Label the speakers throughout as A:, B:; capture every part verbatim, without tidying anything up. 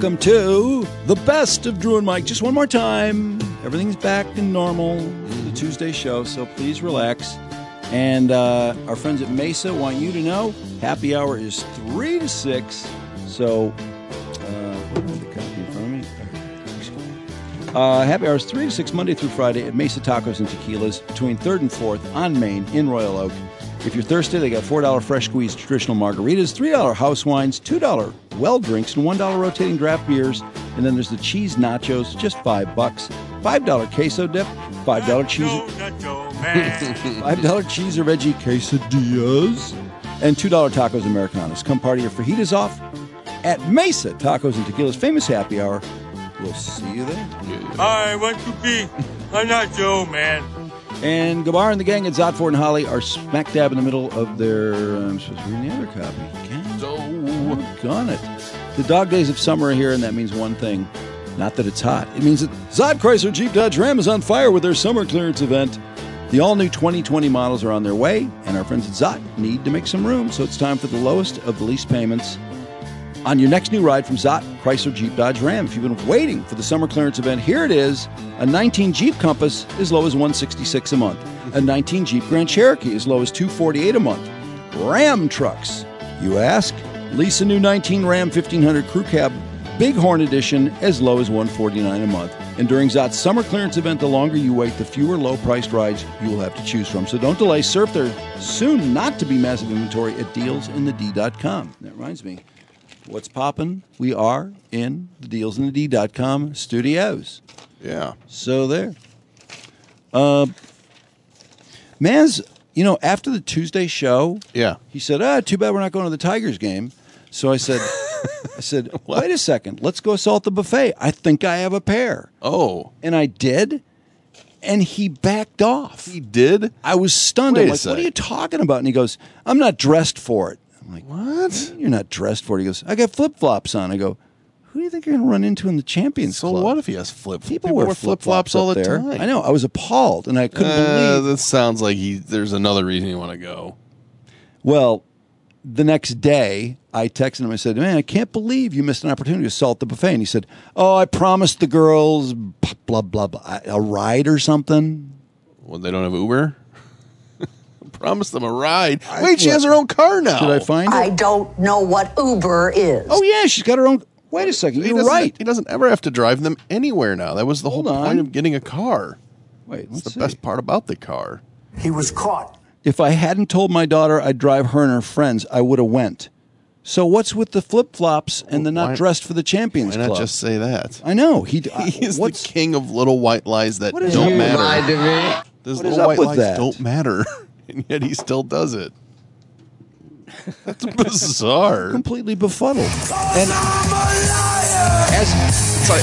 A: welcome to the best of Drew and Mike. Just one more time. Everything's back to normal. This is the Tuesday show, so please relax. And uh, our friends at Mesa want you to know happy hour is three to six. So, uh, what is the copy in front of me? Uh, happy hour is three to six Monday through Friday at Mesa Tacos and Tequilas between third and fourth on Main in Royal Oak. If you're thirsty, they got four dollars fresh squeezed traditional margaritas, three dollars house wines, two dollars well drinks, and one dollar rotating draft beers. And then there's the cheese nachos, just five bucks. five dollars queso dip, five dollars cheese, five dollars cheese or veggie quesadillas, and two dollars tacos Americanos. Come party your fajitas off at Mesa Tacos and Tequilas famous happy hour. We'll see you there.
B: I want to be a nacho man.
A: And Gabar and the gang at Zotford and Holly are smack dab in the middle of their, I'm supposed to read the other copy. Again. So, gun it. The dog days of summer are here, and that means one thing. Not that it's hot. It means that Zod Chrysler Jeep Dodge Ram is on fire with their summer clearance event. The all-new twenty twenty models are on their way, and our friends at Zot need to make some room, so it's time for the lowest of the lease payments on your next new ride from Zot Chrysler Jeep Dodge Ram. If you've been waiting for the summer clearance event, here it is. A nineteen Jeep Compass as low as one hundred sixty-six dollars a month. A nineteen Jeep Grand Cherokee as low as two hundred forty-eight dollars a month. Ram trucks, you ask? Lease a new nineteen Ram fifteen hundred Crew Cab Bighorn Edition as low as one hundred forty-nine dollars a month. And during Zot's summer clearance event, the longer you wait, the fewer low-priced rides you will have to choose from. So don't delay. Surf their soon not to be massive inventory at deals in the d dot com. That reminds me. What's poppin'? We are in the deals in the d dot com studios.
C: Yeah.
A: So there. Uh, Maz, you know, after the Tuesday show,
C: yeah,
A: he said, ah, too bad we're not going to the Tigers game. So I said, I said, wait a second, let's go assault the buffet. I think I have a pair.
C: Oh.
A: And I did, and he backed off.
C: He did?
A: I was stunned.
C: Wait
A: I'm
C: a
A: like,
C: sec.
A: what are you talking about? And he goes, I'm not dressed for it. I'm like,
C: what?
A: You're not dressed for it. He goes, I got flip-flops on. I go, who do you think you're going to run into in the Champions
C: So
A: Club?
C: what if he has flip?
A: People,
C: People
A: wear
C: wear flip-flops
A: flip-flops
C: all
A: up
C: the
A: there.
C: time.
A: I know. I was appalled, and I couldn't
C: Uh,
A: believe.
C: this sounds like he. There's another reason you want to go.
A: Well, the next day, I texted him. I said, man, I can't believe you missed an opportunity to assault the buffet. And he said, oh, I promised the girls blah, blah, blah, a ride or something.
C: Well, they don't have Uber? Promise them a ride.
A: I-
C: Wait, she
A: what?
C: has her own car now.
A: Should I find it?
D: I don't know what Uber is.
A: Oh, yeah, she's got her own. Wait a second.
C: He
A: You're
C: doesn't-
A: right.
C: He doesn't ever have to drive them anywhere now. That was the
A: Hold
C: whole
A: on.
C: point of getting a car.
A: Wait,
C: It's
A: let's
C: the
A: see.
C: best part about the car.
D: He was caught.
A: If I hadn't told my daughter I'd drive her and her friends, I would have went. So what's with the flip-flops and the not
C: Why-
A: dressed for the Champions
C: Why not
A: Club?
C: just say that?
A: I know. He,
C: He's
A: what's,
C: the king of little white lies that
A: What is
C: don't
A: you
C: matter.
A: lied
E: to me.
C: Those
A: What is
C: little
A: up
C: white
A: with
C: lies
A: that?
C: don't matter, and yet he still does it. That's bizarre.
A: completely befuddled.
C: And as, sorry,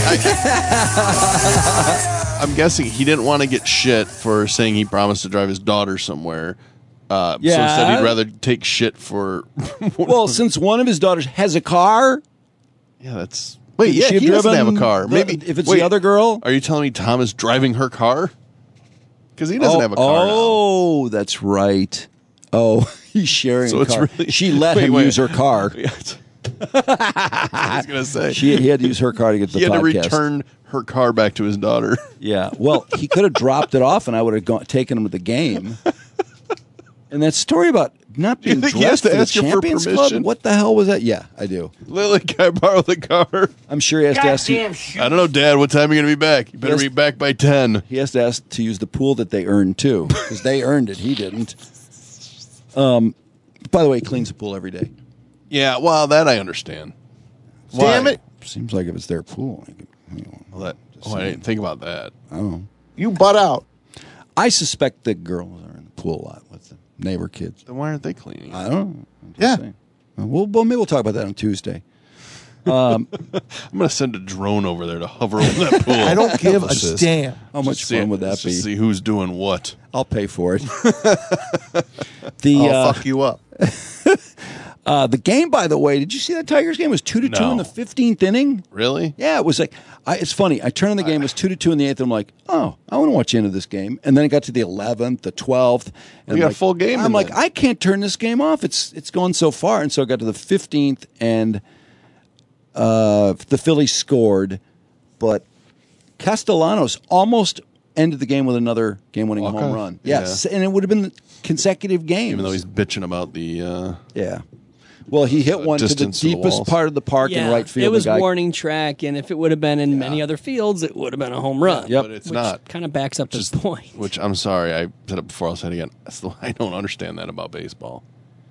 C: I, I'm guessing he didn't want to get shit for saying he promised to drive his daughter somewhere. Uh, So
A: Yeah.
C: instead, he'd rather take shit for.
A: Well, since one of his daughters has a car,
C: yeah, that's. Wait, yeah,
A: she
C: he doesn't have a
A: driven
C: car.
A: the-
C: Maybe
A: if it's
C: wait,
A: the other girl.
C: Are you telling me Tom is driving her car? Because he doesn't
A: oh,
C: have a car now.
A: Oh, that's right. Oh, he's sharing
C: So
A: a
C: it's
A: car.
C: really-
A: She let
C: Wait,
A: him
C: wait.
A: use her car.
C: Yeah, it's- I was gonna say
A: She, he had to use her car to get to
C: he
A: the
C: had to
A: podcast.
C: return her car back to his daughter.
A: Yeah. Well, he could have dropped it off, and I would have gone, taken him to the game. And that story about not
C: Do you
A: being
C: think he has
A: dressed
C: to
A: for the
C: ask you for
A: Champions Club.
C: permission?
A: What the hell was that? Yeah, I do.
C: Lily, can I borrow the car?
A: I'm sure he has to ask.
B: Goddamn
A: You,
B: shoot.
C: I don't know, Dad. What time are you going to be back? You better
A: Yes.
C: be back by ten.
A: he has to ask to use the pool that they earned too, because they earned it. He didn't. Um. By the way, he cleans the pool every day.
C: Yeah, well, that I understand.
A: Damn
C: Why?
A: it! Seems like if it's their pool, I could, you know,
C: Well, that,
A: just
C: oh, I
A: saying.
C: didn't think about that.
A: I don't know.
E: You butt out.
A: I suspect that girls are in the pool a lot with the neighbor kids.
C: Then why aren't they cleaning?
A: I don't know. I'm just
C: Yeah.
A: saying. Well, well, maybe we'll talk about that on Tuesday.
C: I'm going to send a drone over there to hover over that pool.
E: I don't give a
C: Just-
E: damn.
A: How much
C: just see-
A: fun would that
C: just
A: be?
C: See who's doing what.
A: I'll pay for it. the
E: I'll
A: uh,
E: fuck you up.
A: uh, the game, by the way, did you see that Tigers game? It was two to two
C: No.
A: in the fifteenth inning.
C: Really?
A: Yeah, it was like I, it's funny. I turned on the game. It was two to two in the eighth. And I'm like, oh, I want to watch the end of this game. And then it got to the eleventh, the twelfth. And
C: We got
A: I'm
C: a full game
A: I'm
C: in
A: like,
C: then.
A: I can't turn this game off. It's it's gone so far. And so I got to the fifteenth, and uh, the Phillies scored, but Castellanos almost ended the game with another game-winning
C: Walk-off?
A: home run.
C: Yeah.
A: Yes, and it would have been consecutive games.
C: Even though he's bitching about the uh,
A: yeah. Well, he hit
C: Uh,
A: one to the
C: distance to the
A: deepest
C: walls.
A: part of the park in right field.
E: It was
A: The guy-
E: warning track, and if it would have been in many other fields, it would have been a home run.
A: Yep.
C: but it's
E: Which
C: not.
E: kind of backs up this
C: Just-
E: point.
C: Which I'm sorry, I said it before. I'll say it again. I still I don't understand that about baseball.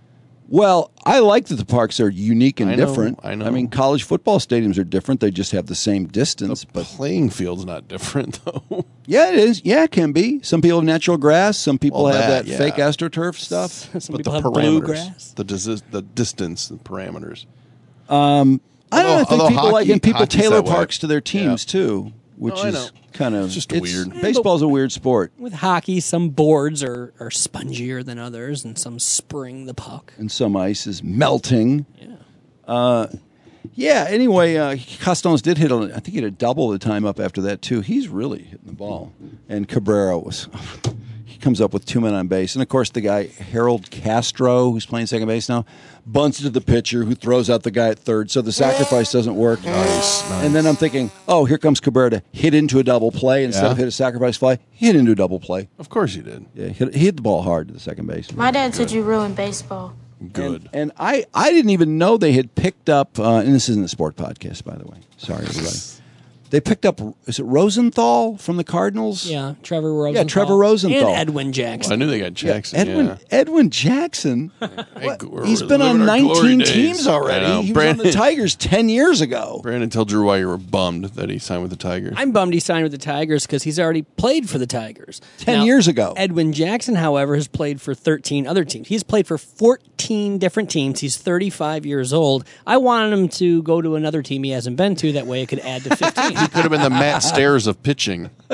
A: Well, I like that the parks are unique and
C: I know,
A: different.
C: I know.
A: I mean, college football stadiums are different. They just have the same distance.
C: The
A: But
C: playing field's not different though.
A: yeah, it is. Yeah, it can be. Some people have natural grass. Some people
C: Well,
A: have
C: that,
A: that,
C: yeah.
A: fake AstroTurf stuff.
E: Some
C: but
E: people
C: the
E: have
C: parameters,
E: bluegrass.
C: the dis- the distance, the parameters.
A: I don't know. I
C: Although-
A: think
C: although
A: people like
C: hockey-
A: and people
C: hockey's
A: tailor
C: that way.
A: parks to their teams
C: Yeah.
A: too, which
C: Oh, I
A: is
C: know.
A: kind of
C: It's just
A: it's-
C: weird.
A: Baseball's a weird sport,
E: With hockey, some boards are, are spongier than others, and some spring the puck.
A: and some ice is melting.
E: Yeah.
A: Yeah. Anyway, uh, Castellanos did hit. A, I think he hit a double the time up after that too. He's really hitting the ball. And Cabrera was. He comes up with two men on base, and of course the guy Harold Castro, who's playing second base now, bunts to the pitcher, who throws out the guy at third. So the sacrifice doesn't work.
C: Nice, nice.
A: And then I'm thinking, oh, here comes Cabrera to hit into a double play instead
C: Yeah.
A: of hit a sacrifice fly. He hit into a double play.
C: Of course you did.
A: Yeah, he hit, he hit the ball hard to the second base.
F: My dad said you ruined baseball.
C: Good.
A: And, and I, I didn't even know they had picked up, uh, and this isn't a sport podcast, by the way. Sorry, everybody. They picked up, is it Rosenthal from the Cardinals?
E: Yeah, Trevor Rosenthal.
A: Trevor Rosenthal.
E: And Edwin Jackson.
C: I knew they got
A: Yeah,
C: Jackson.
A: Edwin
C: yeah.
A: Edwin Jackson.
C: Hey,
A: What?
C: we're
A: He's been
C: living
A: on
C: our glory
A: nineteen
C: days.
A: teams
C: I
A: already.
C: know.
A: He was
C: Brandon,
A: on the Tigers ten years ago.
C: Brandon, tell Drew why you were bummed that he signed with the Tigers.
E: I'm bummed he signed with the Tigers because he's already played for the Tigers.
A: Ten years ago.
E: Edwin Jackson, however, has played for thirteen other teams. He's played for fourteen different teams. He's thirty-five years old. I wanted him to go to another team he hasn't been to. That way it could add to fifteen.
C: He could have been the Matt Stairs of pitching.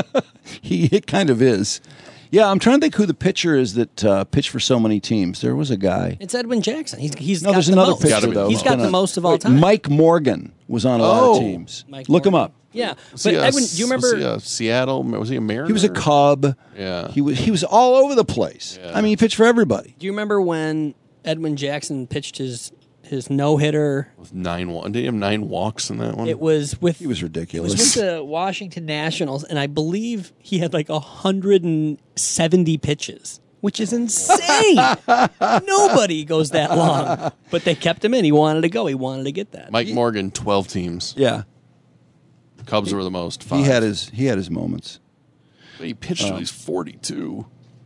A: He it kind of is. Yeah, I'm trying to think who the pitcher is that uh, pitched for so many teams. There was a guy.
E: It's Edwin Jackson. He's he's
A: No,
E: got
A: there's
E: the
A: another
E: most.
A: pitcher
C: Gotta be the
A: though.
E: He's got
A: Gonna-
E: the most of all
A: Wait,
E: time.
A: Mike Morgan was on a lot
C: Oh.
A: of teams.
E: Mike
A: Look him
E: Morgan.
A: up.
E: Yeah,
C: Was
E: but
C: he a-
E: Edwin, do you remember?
C: Was he a Seattle? Was he a Mariner?
A: He was a Cub.
C: Yeah.
A: He was he was all over the place.
C: Yeah.
A: I mean, he pitched for everybody.
E: Do you remember when Edwin Jackson pitched his his no hitter?
C: With nine. wa- Did he have nine walks in that one?
E: It was with
A: He was
E: It
A: ridiculous.
E: was with the Washington Nationals, and I believe he had like one hundred seventy pitches, which is insane. Nobody goes that long, but they kept him in. He wanted to go. He wanted to get that.
C: Mike Morgan, twelve teams.
A: yeah,
C: Cubs were the most. Five.
A: he had his he had his moments.
C: He pitched
A: Oh.
C: till he's forty-two.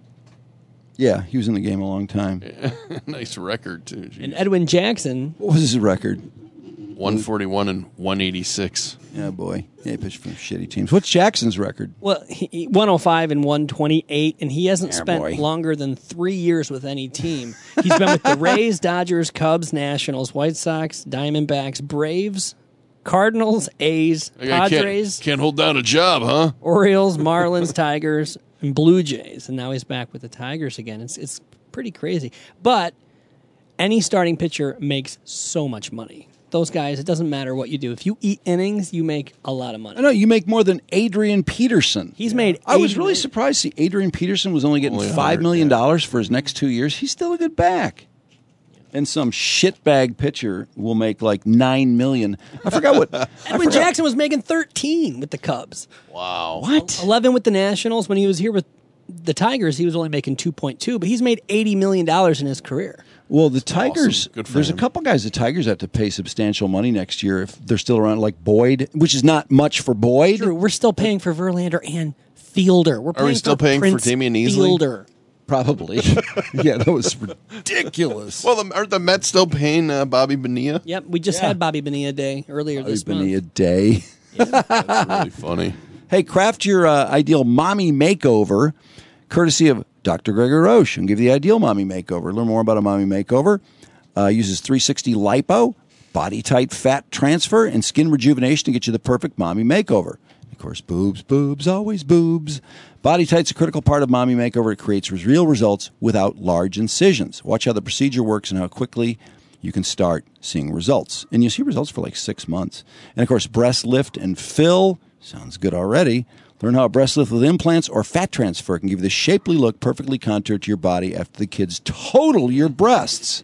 A: Yeah, he was in the game a long time.
C: Nice record too. Geez.
E: And Edwin Jackson,
A: What was his record?
C: one forty-one and one eighty-six.
A: Yeah, boy. Yeah, he pitched for shitty teams. What's Jackson's record?
E: well, he, he- one oh five and one twenty-eight, and he hasn't
A: Yeah,
E: spent
A: boy.
E: longer than three years with any team. He's been with the Rays, Dodgers, Cubs, Nationals, White Sox, Diamondbacks, Braves, Cardinals, A's,
C: That guy
E: Padres.
C: Can't, can't hold down a job, huh?
E: Orioles, Marlins, Tigers, and Blue Jays, and now he's back with the Tigers again. It's it's pretty crazy. But any starting pitcher makes so much money. Those guys, it doesn't matter what you do. If you eat innings, you make a lot of money.
A: I know you make more than Adrian Peterson.
E: He's made.
A: I was
E: eighty
A: really
E: million.
A: surprised to see Adrian Peterson was only getting
C: Only
A: five
C: one
A: million
C: hundred,
A: dollars for his next two years. He's still a good back. And some shitbag pitcher will make like nine million. I forgot what. I
E: Edwin
A: forgot-
E: Jackson was making thirteen with the Cubs.
C: Wow.
A: What?
E: eleven with the Nationals. When he was here with the Tigers, he was only making two point two, but he's made eighty million dollars in his career.
A: Well, the Tigers.
C: Good for
A: There's
C: him.
A: a couple guys the Tigers have to pay substantial money next year if they're still around, like Boyd, which is not much for Boyd.
E: Drew, we're still paying for Verlander and Fielder. We're
C: Are we
E: paying
C: still
E: for
C: paying for
E: Prince
C: Damian Easley?
E: Fielder.
A: Probably. Yeah, that was ridiculous.
C: Well, the, aren't the Mets still paying uh, Bobby Bonilla?
E: Yep, we just
A: Yeah.
E: had Bobby Bonilla Day earlier this
A: Been a
E: month.
A: day.
C: That's really funny.
A: Hey, craft your uh, ideal mommy makeover, courtesy of Doctor Gregor Roche, and give you the ideal mommy makeover. Learn more about a mommy makeover. Uh, uses three sixty lipo, body tight fat transfer, and skin rejuvenation to get you the perfect mommy makeover. Of course, boobs, boobs, always boobs. Body Tight's a critical part of mommy makeover. It creates real results without large incisions. Watch how the procedure works and how quickly you can start seeing results. And you see results for like six months. And of course, breast lift and fill. Sounds good already. Learn how a breast lift with implants or fat transfer can give you the shapely look perfectly contoured to your body after the kids total your breasts.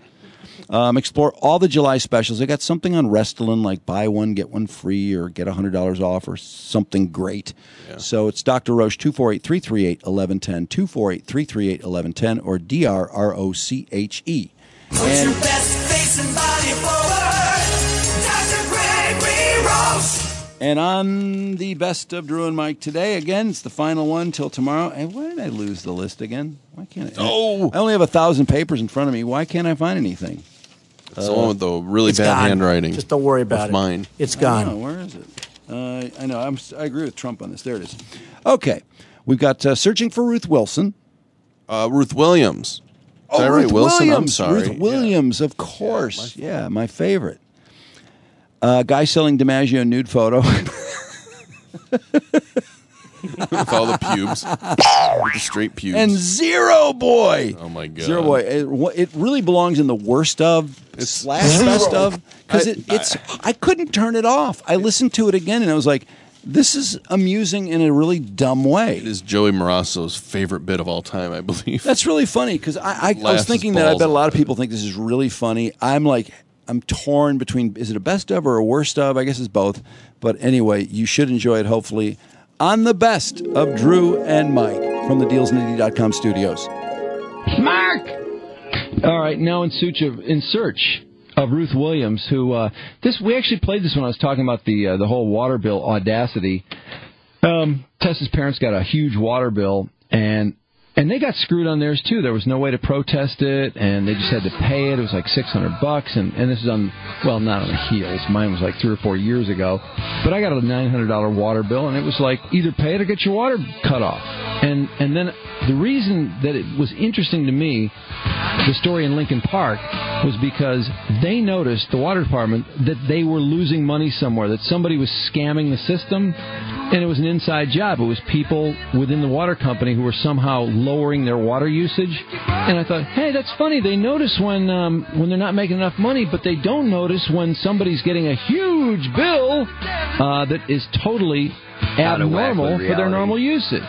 A: Um, explore all the July specials. They got something on Restylane, like buy one, get one free, or get one hundred dollars off, or something great. Yeah. So it's Doctor Roche, two four eight, three three eight, one one one zero, two four eight, three three eight, one one one zero, or D R R O C H E.
G: Put your best face and body forward, Doctor Gregory Roche.
A: And on the best of Drew and Mike today, again, it's the final one till tomorrow. And why did I lose the list again? Why can't I?
C: Oh,
A: I only have a thousand papers in front of me. Why can't I find anything?
C: It's uh, the one with the really bad
D: gone.
C: handwriting.
D: Just don't worry about
C: That's
D: it.
C: Mine.
D: It's gone.
A: Oh, where is it? Uh, I know. I'm, I agree with Trump on this. There it is. Okay. We've got uh, Searching for Ruth Wilson.
C: Uh, Ruth Williams.
A: Oh,
C: Ruth
A: Ruth
C: Wilson.
A: Williams.
C: I'm sorry.
A: Ruth Williams, yeah. Of course. Yeah, my, yeah, my favorite. Uh, guy selling DiMaggio nude photo.
C: With all the pubes. With the straight pubes.
A: And Zero Boy.
C: Oh, my God.
A: Zero Boy. It, it really belongs in the worst of
C: it's
A: slash best of. Because it, it's, I couldn't turn it off. I listened to it again, and I was like, this is amusing in a really dumb way.
C: It is Joey Marasso's favorite bit of all time, I believe.
A: That's really funny, because I, I, I was thinking that I bet a lot of people think this is really funny. I'm like, I'm torn between, is it a best of or a worst of? I guess it's both. But anyway, you should enjoy it, hopefully, on the best of Drew and Mike from the deals nitty dot com studios.
H: Mark! All right, now in search of, in search of Ruth Williams, who, uh, this we actually played this when I was talking about the uh, the whole water bill audacity. Um, Tessa's parents got a huge water bill, and and they got screwed on theirs, too. There was no way to protest it, and they just had to pay it. It was like six hundred bucks, and, and this is on, well, not on the heels. Mine was like three or four years ago. But I got a nine hundred dollars water bill, and it was like, either pay it or get your water cut off. And and then the reason that it was interesting to me, the story in Lincoln Park, was because they noticed, the water department, that they were losing money somewhere, that somebody was scamming the system, and it was an inside job. It was people within the water company who were somehow lowering their water usage. And I thought, hey, that's funny. They notice when um, when they're not making enough money, but they don't notice when somebody's getting a huge bill uh, that is totally abnormal for their normal usage.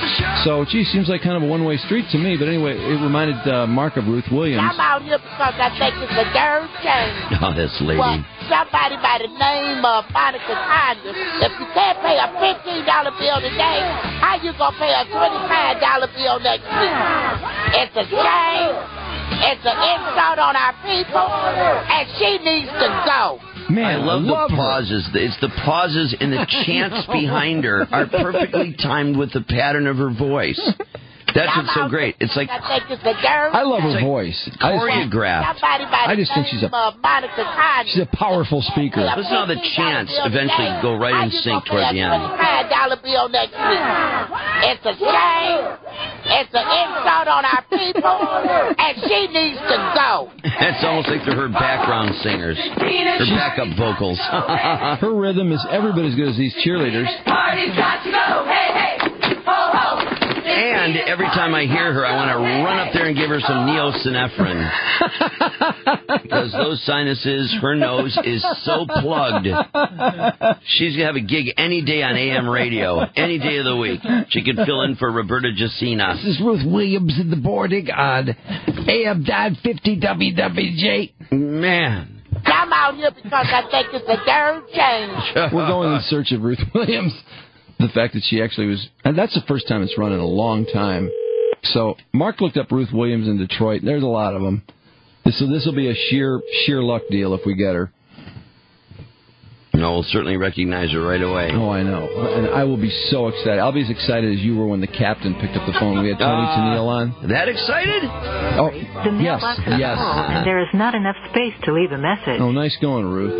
H: So, gee, seems like kind of a one-way street to me. But anyway, it reminded uh, Mark of Ruth Williams.
I: I'm out here because I think it's a dirty shame.
J: Oh, this lady.
I: Well, somebody by the name of Monica Conyers, if you can't pay a fifteen dollar bill today, how you going to pay a twenty-five dollar bill next week? It's a shame. It's an insult on our people, and she needs to go.
J: Man, I love,
H: I love
J: the
H: her.
J: pauses. It's the pauses and the chants behind her are perfectly timed with the pattern of her voice. That's what's so great. It's like
I: I think it's a dirty
H: I love her
J: like
H: voice.
J: choreographed.
H: I just think she's a she's a powerful speaker.
J: Listen to how the chants eventually go right in sync toward the end.
I: twenty-five dollar bill next week. It's a shame. It's an insult on our people, and she needs to go.
J: It's almost like they're her background singers, her backup vocals.
H: Her rhythm is every bit as good as these cheerleaders.
G: Party's got to go. Hey, hey. Ho, ho.
J: And every time I hear her, I want to run up there and give her some neosynephrine. Because those sinuses, her nose is so plugged. She's going to have a gig any day on A M radio, any day of the week. She could fill in for Roberta Jacina.
H: This is Ruth Williams in the boarding on A M nine fifty W W J.
J: Man.
I: I'm out here because I think it's a darn change.
H: We're going in search of Ruth Williams. The fact that she actually was, and that's the first time it's run in a long time. So Mark looked up Ruth Williams in Detroit. There's a lot of them. This will, this will be a sheer sheer luck deal if we get her.
J: No, we'll certainly recognize her right away.
H: Oh, I know. And I will be so excited. I'll be as excited as you were when the captain picked up the phone. We had Tony uh, Tennille on.
J: That excited?
H: Oh, yes, yes.
K: And there is not enough space to leave a message.
H: Oh, nice going, Ruth.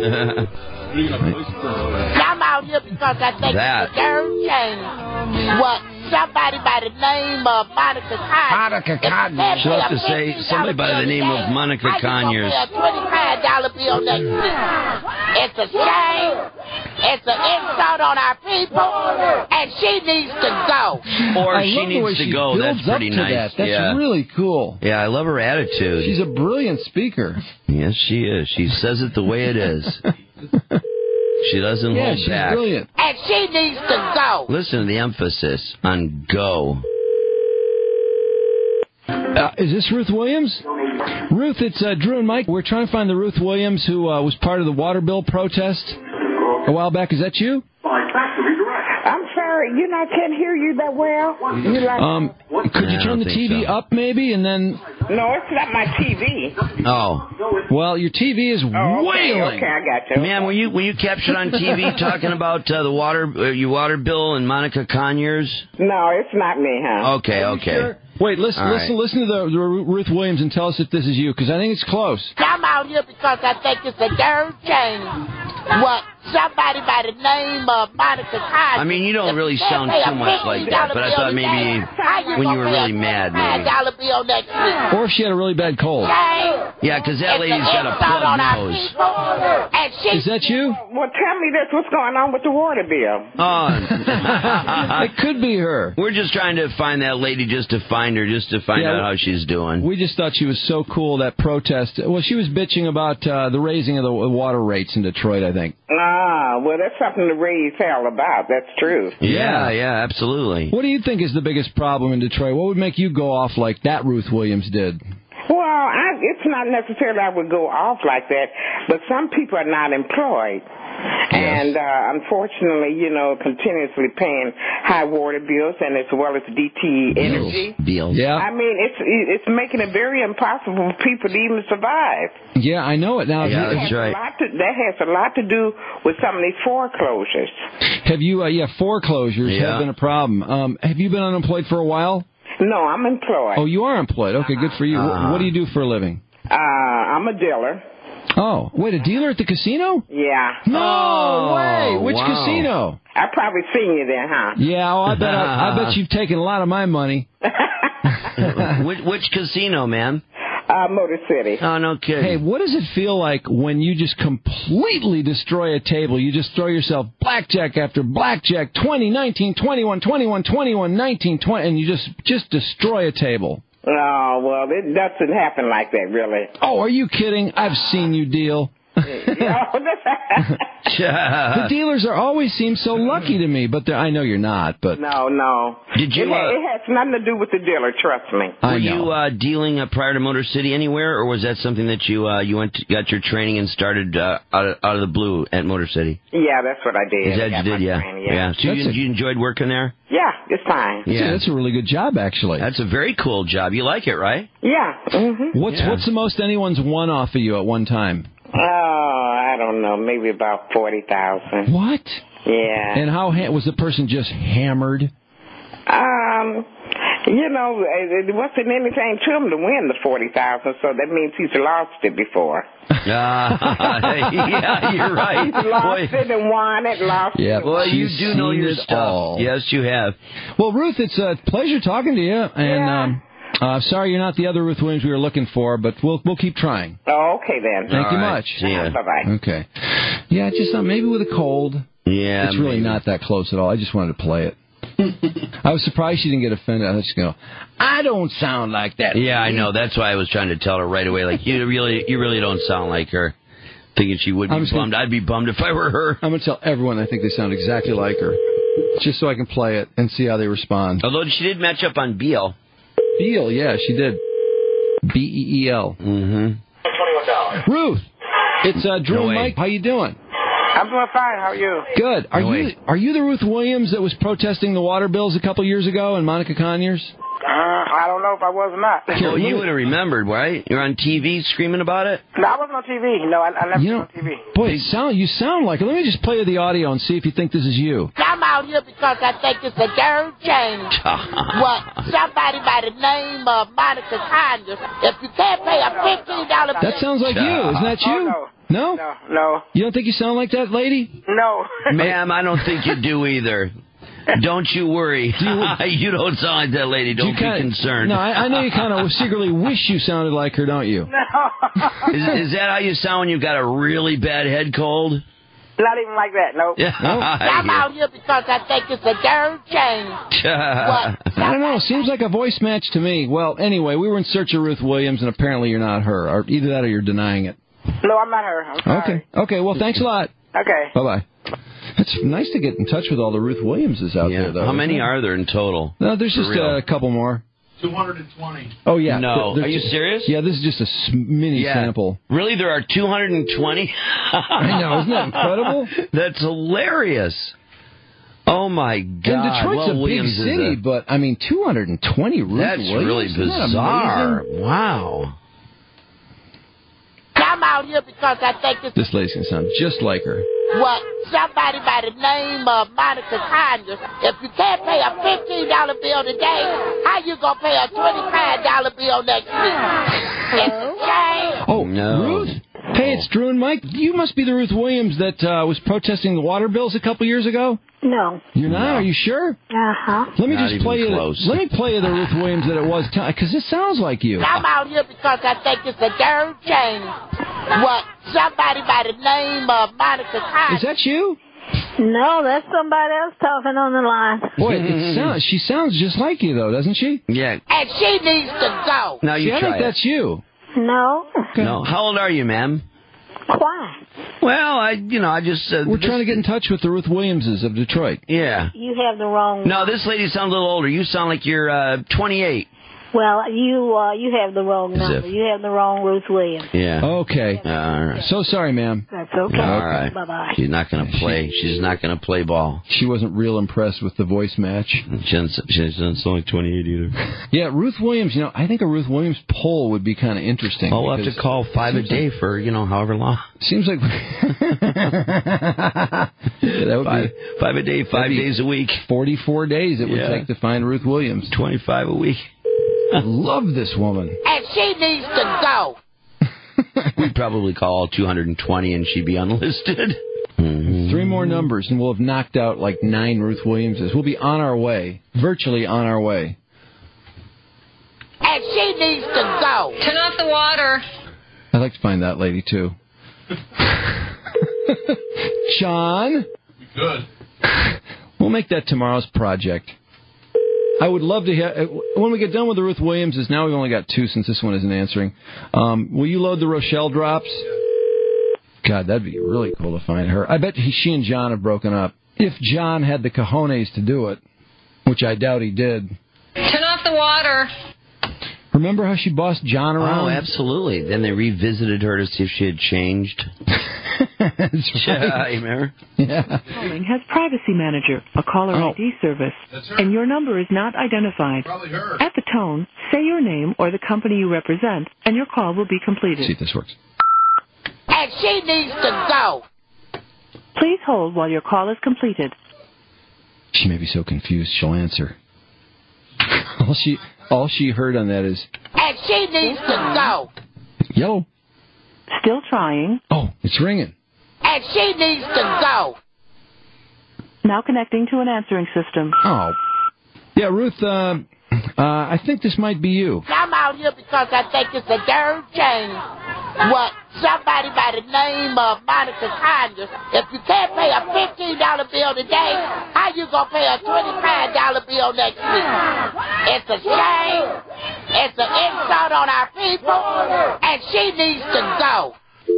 I: I'm out here because I think
J: that.
I: it's a darn change. What? Somebody by the name of Monica Conyers.
H: Monica Conyers.
J: She'll have to say somebody by the name of Monica Conyers.
I: a twenty-five dollar bill next week. It's a shame. It's an insult on our people, and she needs to go.
J: Or
H: I
J: she needs to
H: she
J: go. That's pretty nice.
H: That. That's
J: yeah.
H: really cool.
J: Yeah, I love her attitude.
H: She's a brilliant speaker.
J: Yes, she is. She says it the way it is. She doesn't
H: yeah,
J: hold
H: she's
J: back.
H: Brilliant.
I: And she needs to go.
J: Listen to the emphasis on go.
H: Uh, is this Ruth Williams? Ruth, it's uh, Drew and Mike. We're trying to find the Ruth Williams who uh, was part of the water bill protest a while back. Is that you?
L: I'm sorry, you know, I can't hear you that well. You like,
H: Um, could you turn the T V
J: so.
H: up maybe, and then...
L: no, it's not my T V.
J: Oh.
H: Well, your T V is
L: Oh, okay,
H: wailing.
L: okay, I got you.
J: Man, were you were you captured on T V talking about uh, the water uh, your water bill and Monica Conyers?
L: No, it's not me, huh?
J: Okay, okay.
H: Wait, listen,
J: All
H: listen,
J: right.
H: listen to the, the Ruth Williams and tell us if this is you, because I think it's close.
I: I'm out here because I think it's a darn shame. What? Somebody by the name of Monica Conyers.
J: I mean, you don't really sound too much like that, but I thought maybe when you were really mad, maybe.
I: Dollar bill next week.
H: Or if she had a really bad cold.
J: Yeah, because that lady's got a plugged nose.
H: Is that you?
L: Well, tell me this. What's going on with the water bill?
J: Oh,
H: It could be her.
J: we're just trying to find that lady, just to find her, just to find
H: Yeah,
J: out how she's doing.
H: We just thought she was so cool, that protest. Well, she was bitching about uh, the raising of the water rates in Detroit, I think.
L: Ah, well, that's something to raise hell about. That's true.
J: Yeah, yeah, absolutely.
H: What do you think is the biggest problem in Detroit? What would make you go off like that Ruth Williams did?
L: Well, I, it's not necessarily I would go off like that, but some people are not employed. And uh, unfortunately, you know, continuously paying high water bills and as well as D T E energy.
J: Bills.
H: Yeah.
L: I mean, it's it's making it very impossible for people to even survive.
H: Yeah, I know it now.
J: Yeah,
H: Have
J: that's
H: you-
L: A
J: right.
L: lot to, that has a lot to do with some of these foreclosures.
H: Have you, uh, yeah, foreclosures
J: Yeah.
H: have been a problem. Um, have you been unemployed for a while?
L: No, I'm employed.
H: Oh, you are employed. Okay, good for you. Wh-
J: Uh-huh.
H: What do you do for a living?
L: Uh, I'm a dealer.
H: Oh, wait, a dealer at the casino?
L: Yeah.
H: No
J: Oh,
H: way! Which
J: wow.
H: casino?
L: I probably seen you there, huh?
H: Yeah, oh, I bet I, I bet you've taken a lot of my money.
J: which, which casino, man?
L: Uh, Motor City.
J: Oh, no kidding.
H: Hey, what does it feel like when you just completely destroy a table? You just throw yourself blackjack after blackjack, twenty, nineteen, twenty-one, twenty-one, twenty-one, nineteen, twenty, and you just just destroy a table.
L: Oh, well, it doesn't happen like that, really.
H: Oh, are you kidding? I've seen you deal. The dealers are always seem so lucky to me, but they're- I know you're not. But
L: No, no.
J: Did you,
L: It, ha-
J: uh,
L: it has nothing to do with the dealer, trust me.
H: I
J: Were
H: know.
J: you uh, dealing uh, prior to Motor City anywhere, or was that something that you uh, you went to, got your training and started uh, out, of, out of the blue at Motor City?
L: Yeah, that's what I did.
J: Is that
L: I got
J: you
L: my
J: did? Yeah,
L: training,
J: yeah. So
H: That's
J: you,
H: a-
J: you enjoyed working there?
L: Yeah, it's fine.
H: That's, a, that's a really good job, actually.
J: That's a very cool job. You like it, right?
L: Yeah. Mm-hmm.
H: What's
J: Yeah.
H: what's the most anyone's won off of you at one time?
L: Oh, I don't know, maybe about forty thousand.
H: What?
L: Yeah.
H: And how ha- was the person just hammered?
L: Um, you know, it it wasn't anything to him to win the forty thousand, so that means he's lost it before.
J: Uh, yeah, you're right.
L: He's lost
J: Boy,
L: it and won it, lost
H: Yeah,
L: it.
J: boy, you
H: She's
J: do know
H: seen
J: your
H: it
J: stuff.
H: all.
J: Yes, you have.
H: Well, Ruth, it's a pleasure talking to you, and
L: Yeah.
H: um, uh, sorry you're not the other Ruth Williams we were looking for, but we'll we'll keep trying.
L: Oh, okay then.
H: Thank
J: All
H: you
J: right.
H: much.
J: See ya.
L: Bye-bye.
H: Okay. Yeah, just uh, maybe with a cold.
J: Yeah,
H: It's really
J: maybe.
H: not that close at all. I just wanted to play it. I was surprised she didn't get offended. I was just go, I don't sound like that.
J: Yeah, I know. That's why I was trying to tell her right away. Like, you really, you really don't sound like her. Thinking she would be
H: I'm just
J: bummed.
H: gonna-
J: I'd be bummed if I were her.
H: I'm going to tell everyone I think they sound exactly like her, just so I can play it and see how they respond.
J: Although she did match up on Beal.
H: Beal, yeah, she did. B E E L.
J: Mm-hmm.
H: Ruth, it's uh, Drew
J: No
H: and
J: way.
H: Mike. How you doing?
L: I'm doing fine. How are you?
H: Good. Are
J: No
H: you
J: way.
H: are you the Ruth Williams that was protesting the water bills a couple years ago and Monica Conyers?
L: Uh, I don't know if I was or not.
J: Well, you would have remembered, right? You're on T V screaming about it?
L: No, I wasn't on T V. No, I, I never
H: You
L: was
H: know,
L: on T V.
H: boy, it sound you sound like it. Let me just play you the audio and see if you think this is you.
I: I'm out here because I think it's a darn shame. What? Somebody by the name of Monica Conyers. If you can't pay a fifteen dollar bill.
H: That sounds like you. Isn't that you?
L: Oh,
H: no.
L: No, no,
H: You don't think you sound like that lady?
L: no.
J: Ma'am, I don't think you do either. Don't you worry. You don't sound like that lady.
H: Do you
J: Don't be
H: kinda-
J: concerned.
H: No, I, I know you kind of secretly wish you sounded like her, don't you?
L: No.
J: Is, is that how you sound when you've got a really bad head cold?
L: Not even like that, no.
J: Yeah.
I: I'm out here because I think it's a darn shame. What?
H: I don't know. Seems like a voice match to me. Well, anyway, we were in search of Ruth Williams, and apparently you're not her. Or either that or you're denying it.
L: No, I'm not her. I'm sorry.
H: Okay. Okay, well, thanks a lot.
L: Okay.
H: Bye-bye. It's nice to get in touch with all the Ruth Williamses out
J: Yeah.
H: there, though.
J: How many
H: isn't it?
J: are there in total?
H: No, there's
J: For
H: just
J: real?
H: uh, a couple more.
C: two hundred twenty.
H: Oh, yeah.
J: No.
H: They're
J: Are you
H: just-
J: serious?
H: Yeah, this is just a s- mini
J: Yeah.
H: sample.
J: Really? There are two hundred twenty?
H: I know. Isn't that incredible?
J: That's hilarious. Oh, my God.
H: And Detroit's
J: well,
H: a big
J: Williams is
H: city,
J: a-
H: but, I mean, two hundred twenty Ruth
J: That's
H: Williams?
J: really
H: Isn't that
J: bizarre.
H: amazing?
J: Wow.
I: I'm out here because I think it's
H: This lady's going to sound just like her.
I: what somebody by the name of Monica Conyers. If you can't pay a fifteen dollar bill today, how you gonna pay a twenty-five dollar bill next week? It's a shame.
H: Oh,
J: No.
H: Ruth? Hey, it's Drew and Mike. You must be the Ruth Williams that uh, was protesting the water bills a couple years ago.
F: No.
H: You're not?
J: No.
H: Are you sure?
F: Uh-huh.
H: Let me
J: Not
H: just
J: even
H: play you.
J: close.
H: The, let me play you the Ruth Williams that it was, because it sounds like you.
I: I'm out here because I think it's a darn shame. What somebody by the name of Monica Conyers.
H: Is that you?
F: No, that's somebody else talking on the line.
H: Boy, it sounds. She sounds just like you, though, doesn't she?
J: Yeah.
I: And she needs to go.
J: Now you
H: See, I
J: try
H: think
J: it.
H: that's you.
F: No.
J: No. How old are you, ma'am?
F: Why?
J: Well, I, you know, I just... Uh,
H: We're
J: this-
H: trying to get in touch with the Ruth Williamses of Detroit.
J: Yeah.
F: You have the wrong...
J: No, this lady sounds a little older. You sound like you're uh, twenty-eight.
F: Well, you uh, you have the wrong
J: As
F: number.
J: if-
F: You have the wrong Ruth Williams.
J: Yeah.
H: Okay.
J: All right.
H: So sorry, ma'am.
F: That's okay.
J: All right.
F: Bye-bye.
J: She's not going to play. She's not going to play ball.
H: She wasn't real impressed with the voice match.
J: She doesn't, she doesn't sound like twenty-eight either.
H: Yeah, Ruth Williams, you know, I think a Ruth Williams poll would be kind of interesting.
J: Well, we'll have to
H: because
J: call five a
H: seems
J: day
H: like-
J: for, you know, however long.
H: Seems like... yeah, that would
J: Five,
H: be
J: five a day, five
H: be-
J: days a week.
H: forty-four days it would
J: Yeah.
H: take to find Ruth Williams.
J: twenty-five a week.
H: I love this woman.
I: And she needs to go.
J: We'd probably call all two hundred twenty and she'd be unlisted. Mm-hmm.
H: Three more numbers, and we'll have knocked out like nine Ruth Williamses. We'll be on our way, virtually on our way.
I: And she needs to go.
F: Turn off the water.
H: I'd like to find that lady, too. John?
C: Good.
H: We'll make that tomorrow's project. I would love to hear... When we get done with the Ruth Williamses, now we've only got two since this one isn't answering. Um, will you load the Rochelle drops? God, that'd be really cool to find her. I bet he, she and John have broken up. If John had the cojones to do it, which I doubt he did.
F: Turn off the water.
H: Remember how she bossed John around?
J: Oh, absolutely. Then they revisited her to see if she had changed.
H: That's
J: Yeah,
H: right.
J: you remember?
H: Yeah.
M: Calling has Privacy Manager, a caller
H: Oh.
M: I D service,
C: That's her.
M: and your number is not identified.
C: Probably her.
M: At the tone, say your name or the company you represent, and your call will be completed.
H: See if this works.
I: And she needs to go.
M: Please hold while your call is completed.
H: She may be so confused she'll answer. all she all she heard on that is
I: And she needs to go.
H: yellow.
M: Still trying.
H: Oh, it's ringing.
I: And she needs to go.
M: Now connecting to an answering system.
H: Oh. Yeah, Ruth, uh, uh, I think this might be you.
I: I'm out here because I think it's a darn shame. What somebody by the name of Monica Conyers. If you can't pay a fifteen dollar bill today, how you gonna pay a twenty-five dollar bill next week? It's a shame. It's an insult on our people, and she needs to go.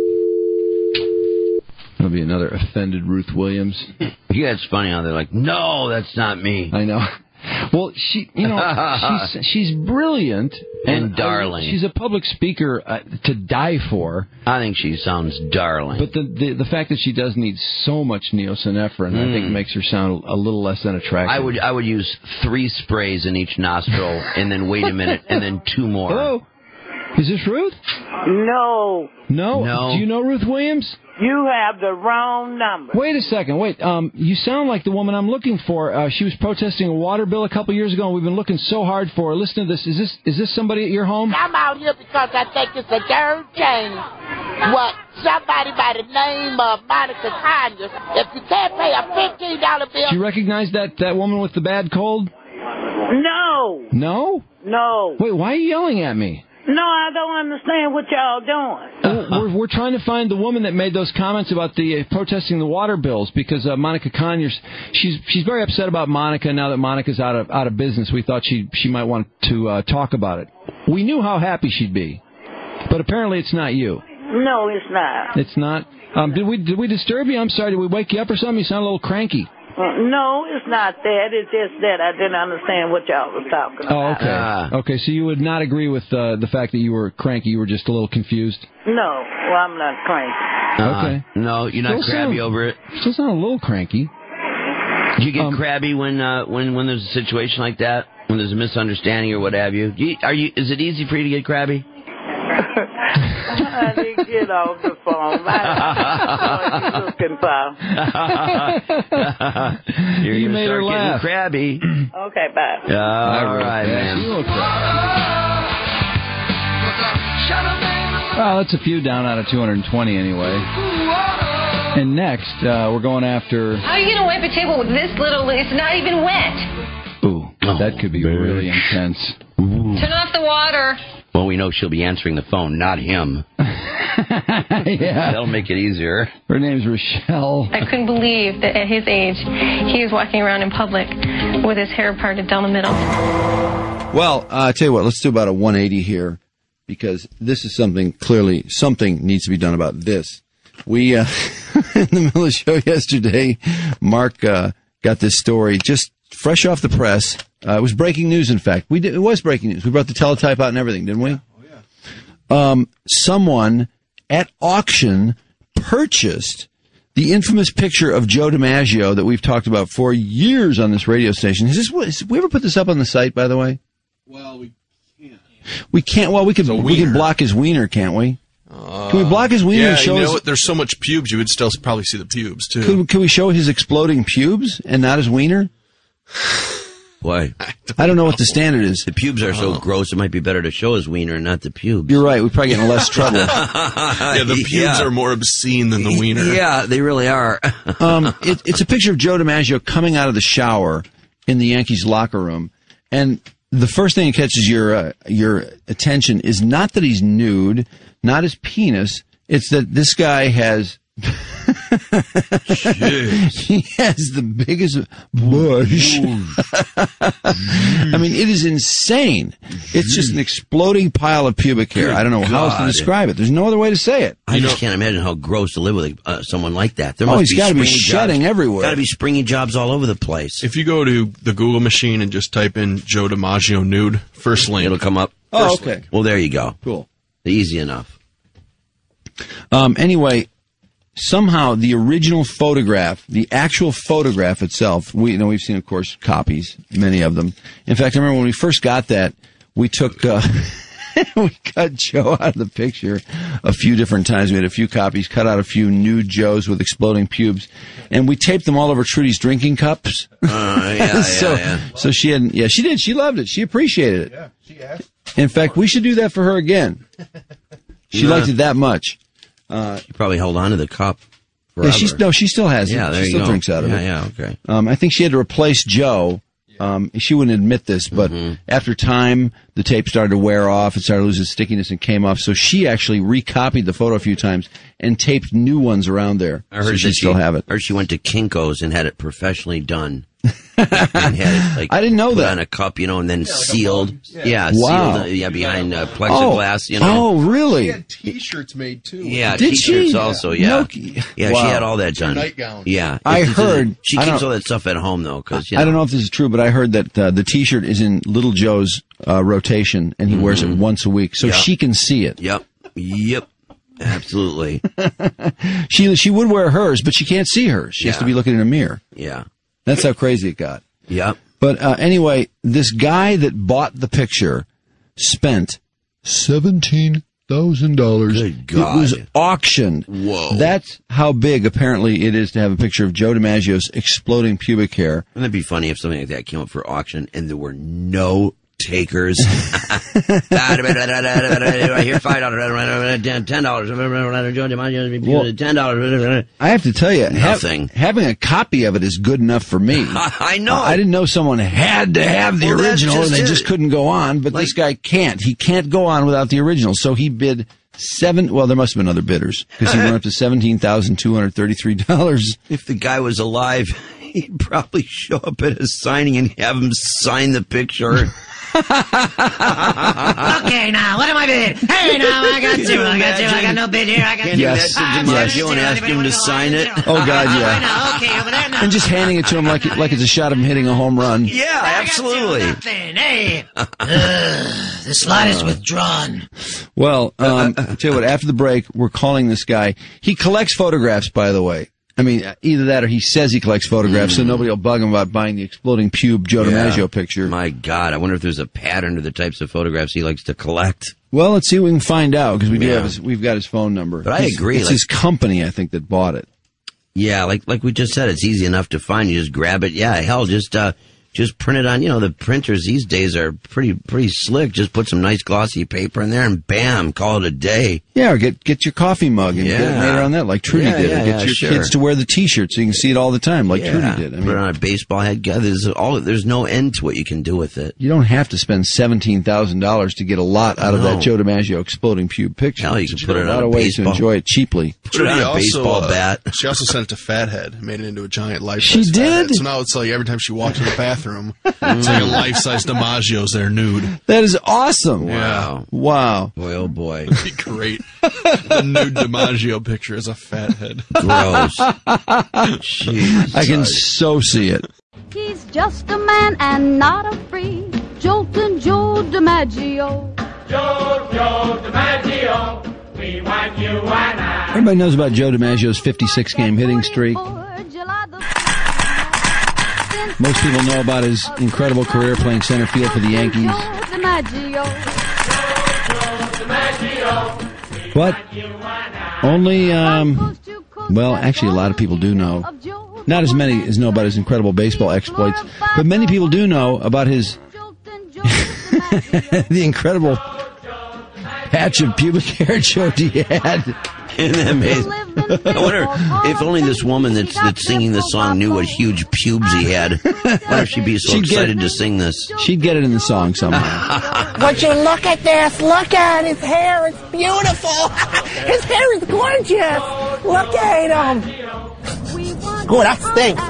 H: There'll be another offended Ruth Williams.
J: Yeah, it's funny how they're like, no, that's not me.
H: I know. Well, she, you know, she's she's brilliant
J: And
H: uh,
J: darling.
H: she's a public speaker uh, to die for.
J: I think she sounds darling.
H: But the, the the fact that she does need so much neosynephrine, I think,
J: Mm.
H: makes her sound a little less than attractive.
J: I would I would use three sprays in each nostril and then wait a minute and then two more.
H: Hello? Is this Ruth?
L: No,
H: No.
J: No.
H: Do you know Ruth Williams?
L: you have the wrong number.
H: Wait a second. Wait. Um, you sound like the woman I'm looking for. Uh, she was protesting a water bill a couple years ago, and we've been looking so hard for her. Listen to this. Is this is this somebody at your home?
I: I'm out here because I think it's a darn shame. What somebody by the name of Monica Conyers. If you can't pay a fifteen dollar bill,
H: Do you recognize that that woman with the bad cold?
L: No,
H: No.
L: no,
H: Wait. Why are you yelling at me?
L: no, I don't understand what y'all doing.
H: we're, we're trying to find the woman that made those comments about the uh, protesting the water bills because uh, Monica Conyers, she's she's very upset about Monica now that Monica's out of out of business. We thought she she might want to uh, talk about it. We knew how happy she'd be, but apparently it's not you.
L: No, it's not.
H: It's not. Um, did we did we disturb you? I'm sorry. Did we wake you up or something? You sound a little cranky.
F: Uh, no, it's not that. It's just that I didn't understand what y'all was talking
H: Oh,
F: about.
H: okay.
J: Ah.
H: Okay, so you would not agree with uh, the fact that you were cranky. You were just a little confused.
F: No, well, I'm not cranky.
J: Uh,
H: Okay.
J: No, you're not
H: Still
J: crabby
H: sound-
J: over it.
H: Still sound a little cranky.
J: Do you get
H: Um,
J: crabby when uh, when when there's a situation like that? When there's a misunderstanding or what have you? Do you are you? Is it easy for you to get crabby?
F: Honey, get off the phone. I don't know what you're looking for.
J: You're
H: You
J: gonna
H: made her
J: start getting
H: laugh.
J: crabby.
F: Okay, bye.
J: All right,
H: Yeah,
J: man.
H: you look Well, that's a few down out of two hundred twenty anyway. And next, uh, we're going after...
N: How are you going to wipe a table with this little... It's not even wet.
H: Ooh, that could be really intense.
N: Turn off the water.
J: Well, we know she'll be answering the phone, not him.
H: Yeah.
J: That'll make it easier.
H: Her name's Rochelle.
N: I couldn't believe that at his age, he was walking around in public with his hair parted down the middle.
A: Well, uh, I tell you what, let's do about a one eighty here, because this is something, clearly, something needs to be done about this. We, uh, in the middle of the show yesterday, Mark uh, got this story just fresh off the press. Uh, it was breaking news, in fact. We did, it was breaking news. We brought the teletype out and everything, didn't we? Yeah. Oh, yeah. Um, someone at auction purchased the infamous picture of Joe DiMaggio that we've talked about for years on this radio station. Is this, has we ever put this up on the site, by the way?
C: Well, we can't.
A: We can't. Well, we could. We can block his wiener, can't we?
C: Uh,
A: Can we block his wiener
C: Yeah,
A: and show
C: you know
A: his-
C: what? There's so much pubes, you would still probably see the pubes, too.
A: Could, could we show his exploding pubes and not his wiener?
J: Why?
A: I don't know what the standard is.
J: The pubes are so
C: Oh.
J: gross, it might be better to show his wiener and not the pubes.
A: You're right. We'd probably get in less trouble.
C: Yeah, the pubes
J: Yeah.
C: are more obscene than the wiener.
J: Yeah, they really are.
A: um, it, it's a picture of Joe DiMaggio coming out of the shower in the Yankees locker room, and the first thing that catches your uh, your attention is not that he's nude, not his penis. It's that this guy has. He has the biggest bush. I mean, it is insane. It's just an exploding pile of pubic hair. I don't know how else to
J: God.
A: describe it. There's no other way to say it.
J: I just can't imagine how gross to live with uh, someone like that. There
A: Oh,
J: must
A: he's
J: be
A: gotta be
J: springy
A: shedding
J: jobs.
A: everywhere.
J: Got to be springy jobs all over the place.
C: If you go to the Google machine and just type in Joe DiMaggio nude, first link.
J: It'll come up.
A: Oh,
J: First
A: okay.
J: link. Well, there you go.
A: Cool.
J: Easy enough.
A: Um, anyway, somehow the original photograph, the actual photograph itself, we you know we've seen, of course, copies, many of them. In fact, I remember when we first got that, we took uh, we cut Joe out of the picture a few different times. We had a few copies, cut out a few nude Joes with exploding pubes, and we taped them all over Trudy's drinking cups.
J: Uh, yeah,
A: so,
J: yeah, yeah.
A: so she had, yeah, she did. She loved it. She appreciated it.
O: Yeah, she asked.
A: In fact, we should do that for her again. She
J: Yeah.
A: liked it that much. Uh,
J: You probably hold on to the cup
A: yeah,
J: forever.
A: she's, no, she still has it.
J: Yeah, there
A: she
J: you
A: still
J: go.
A: drinks out of
J: yeah,
A: it.
J: Yeah, okay.
A: Um, I think she had to replace Joe. Um, she wouldn't admit this, but
J: Mm-hmm.
A: after time, the tape started to wear off. It started to lose its stickiness and came off. So she actually recopied the photo a few times and taped new ones around there.
J: I heard
A: so
J: that
A: she still have it.
J: I heard she went to Kinko's and had it professionally done. and had it, like,
A: I didn't know
J: put
A: that.
J: on a cup, you know, and then sealed. Yeah,
A: Wow.
J: sealed. uh, Yeah, behind uh, plexiglass.
A: Oh,
J: you know.
A: oh, really?
O: She had T-shirts made too.
J: Yeah,
A: Did
J: t-shirts
A: she?
J: also. Yeah,
A: No-
J: yeah,
A: Wow.
J: she had all that done.
O: Nightgown.
J: Yeah,
A: I
J: It's- it's-
A: heard-
J: she
A: I
J: keeps
A: don't-
J: all that stuff at home though, because
A: I don't know if this is true, but I heard that uh, the T-shirt is in Little Joe's uh, rotation, and he wears it once a week, so
J: Yeah.
A: she can see it.
J: Yep, yep, absolutely.
A: She she would wear hers, but she can't see hers. She has
J: Yeah.
A: to be looking in a mirror.
J: Yeah,
A: That's how crazy it got.
J: yep.
A: But uh, anyway, this guy that bought the picture spent seventeen thousand dollars.
J: Good
A: It
J: God.
A: was auctioned.
J: Whoa.
A: That's how big apparently it is to have a picture of Joe DiMaggio's exploding pubic hair.
J: Wouldn't it be funny if something like that came up for auction and there were no takers? Here's five dollars, ten dollars, ten dollars.
A: I have to tell you, have-
J: Nothing.
A: having a copy of it is good enough for me.
J: I know.
A: I didn't know someone had to have the
J: Well, that's
A: original and
J: just
A: they
J: it.
A: just couldn't go on, but
J: Like-
A: this guy can't. He can't go on without the original. So he bid seven, well, there must have been other bidders because he went up to seventeen thousand two hundred thirty-three dollars.
J: If the guy was alive, He'd probably show up at a signing and have him sign the picture.
P: Okay, now, what am I doing? Hey, now, I got two, I got two, I got no bid here, I got
J: Can
P: two.
J: you message DiMaggio and ask him to sign it?
A: Oh, God, yeah.
P: I know, okay, over there, now.
A: And just handing it to him like like it's a shot of him hitting a home run.
J: Yeah, absolutely.
P: Nothing, hey. Uh, the slot is withdrawn.
A: Well, um, I'll tell you what, after the break, we're calling this guy. He collects photographs, by the way. I mean, either that or he says he collects photographs, mm. so nobody will bug him about buying the exploding pube Joe yeah. DiMaggio picture.
J: My God, I wonder if there's a pattern to the types of photographs he likes to collect.
A: Well, let's see if we can find out, because we do yeah. have his, we've got his phone number.
J: But I
A: He's,
J: agree.
A: It's
J: like,
A: his company, I think, that bought it.
J: Yeah, like like we just said, it's easy enough to find. You just grab it. Yeah, hell, just uh, just print it on. You know, the printers these days are pretty pretty slick. Just put some nice glossy paper in there, and bam, call it a day.
A: Yeah, or get get your coffee mug and
J: yeah.
A: get it made around that, like Trudy
J: yeah,
A: did.
J: Yeah,
A: or get
J: yeah,
A: your
J: sure.
A: kids to wear the T-shirt so you can see it all the time, like
J: yeah.
A: Trudy did. I mean,
J: put it on a baseball head. God, there's all there's no end to what you can do with it.
A: You don't have to spend seventeen thousand dollars to get a lot out of
J: No.
A: that Joe DiMaggio exploding pube picture.
J: Hell, you can put it
A: a lot
J: on
A: of
J: a
A: ways to
J: baseball.
A: enjoy it cheaply.
J: Put it on a
O: also,
J: baseball
O: uh,
J: bat.
O: She also sent it to Fathead, made it into a giant life.
A: She did?
O: Fathead. So now it's like every time she walks in the bathroom, it's like a life-size DiMaggio's there nude.
A: That is awesome.
O: Wow.
A: Wow.
J: Boy, oh boy.
O: It'd be great. The nude DiMaggio picture is a fathead.
J: Gross. Jeez.
A: I can so see it.
Q: He's just a man and not a freak. Joltin' Joe DiMaggio.
G: Joe, Joe DiMaggio. We want you and I.
A: Everybody knows about Joe DiMaggio's fifty-six game hitting streak. Most people know about his incredible career playing center field for the Yankees. But only, um, well, actually a lot of people do know. Not as many as know about his incredible baseball exploits, but many people do know about his the incredible patch of pubic hair Joe D had.
J: Isn't that amazing? I wonder if only this woman that's that's singing this song knew what huge pubes he had. I wonder if she'd be so
A: She'd get-
J: excited to sing this.
A: She'd get it in the song somehow.
I: Would you look at this? Look at his hair. It's beautiful. His hair is gorgeous. Look at him. Oh, that stinks.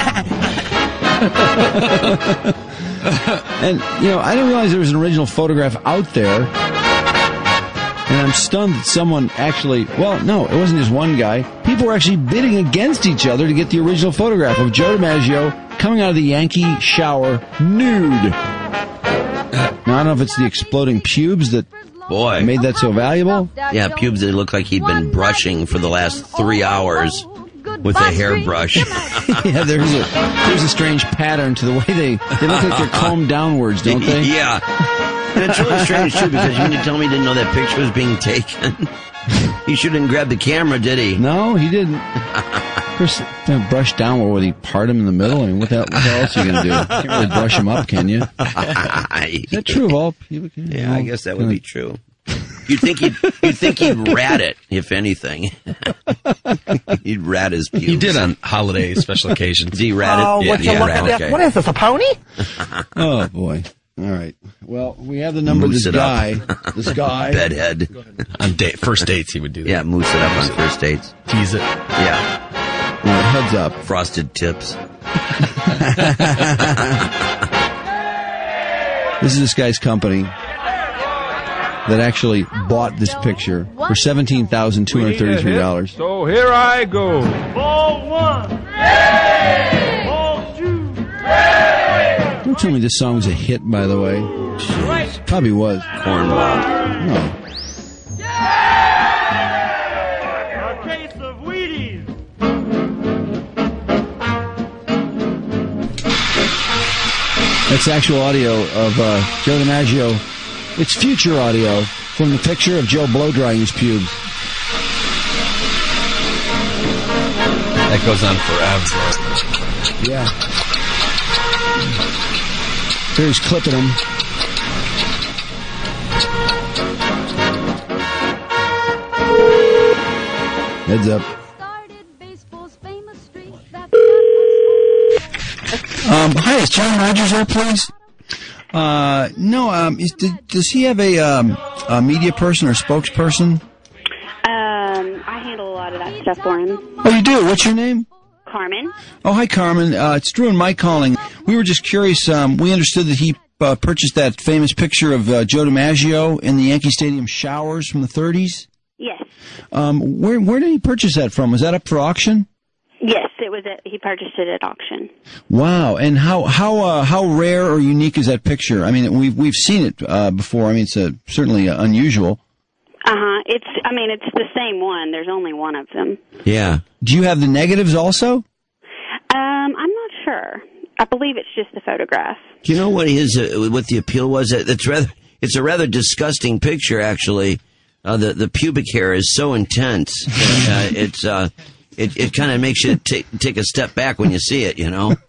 A: And, you know, I didn't realize there was an original photograph out there. And I'm stunned that someone actually, well, no, it wasn't just one guy. People were actually bidding against each other to get the original photograph of Joe DiMaggio coming out of the Yankee shower nude. Now, I don't know if it's the exploding pubes that
J: Boy.
A: made that so valuable.
J: Yeah, pubes that look like he'd been brushing for the last three hours with a hairbrush.
A: Yeah, there's a there's a strange pattern to the way they, they look like they're combed downwards, don't they?
J: Yeah. And it's really strange, too, because you mean to tell me he didn't know that picture was being taken? He shouldn't grab the camera, did he?
A: No, he didn't. Of course, uh, brush downward, would he part him in the middle? I mean, what the, what the else are you going to do? You can't really brush him up, can you? Is that true of all pubic hair?
J: Yeah, I guess that would be true. You'd think he'd, you'd think he'd rat it, if anything. He'd rat his pubes.
R: He did on holiday special occasions.
J: Did he rat it?
I: Oh,
J: yeah,
I: would you
J: yeah,
I: look
J: rat
I: at
J: it.
I: this?
J: Okay.
I: What is this, a pony?
A: Oh, boy. All right. Well, we have the number of
J: Moose
A: this
J: it
A: guy.
J: up.
A: This guy.
J: Bedhead.
R: On date, first dates, he would do that.
J: Yeah, moose it up on first dates.
R: Tease it.
J: Yeah.
A: Well, heads up.
J: Frosted tips.
A: This is this guy's company that actually bought this picture for seventeen thousand two hundred thirty-three dollars.
B: So here I go. Ball one. Hey! Ball two. Hey!
A: Don't tell me this song was a hit, by the way. Jeez. Probably was.
J: Cornball.
A: No.
B: A case of Wheaties.
A: That's actual audio of uh, Joe DiMaggio. It's future audio from the picture of Joe blow-drying his pubes.
R: That goes on forever.
A: Yeah. Here's clipping him. Heads up. Um, hi, is John Rogers there, please? Uh, no, um, is, did, does he have a, um, a media person or spokesperson?
S: Um, I handle a lot of that stuff for him.
A: Oh, you do? What's your name?
S: Carmen.
A: Oh, hi, Carmen. Uh, it's Drew and Mike calling. We were just curious. Um, we understood that he uh, purchased that famous picture of uh, Joe DiMaggio in the Yankee Stadium showers from the thirties.
S: Yes.
A: Um, where where did he purchase that from? Was that up for auction?
S: Yes, it was. At, he purchased it at auction.
A: Wow. And how how uh, how rare or unique is that picture? I mean, we've we've seen it uh, before. I mean, it's uh, certainly uh, unusual.
S: Uh huh. It's. I mean, it's the same one. There's only one of them.
A: Yeah. Do you have the negatives also?
S: Um, I'm not sure. I believe it's just the photograph.
J: Do you know what his uh, what the appeal was? It's rather it's a rather disgusting picture, actually. Uh, the the pubic hair is so intense. uh, it's uh, it it kind of makes you t- take a step back when you see it. You know.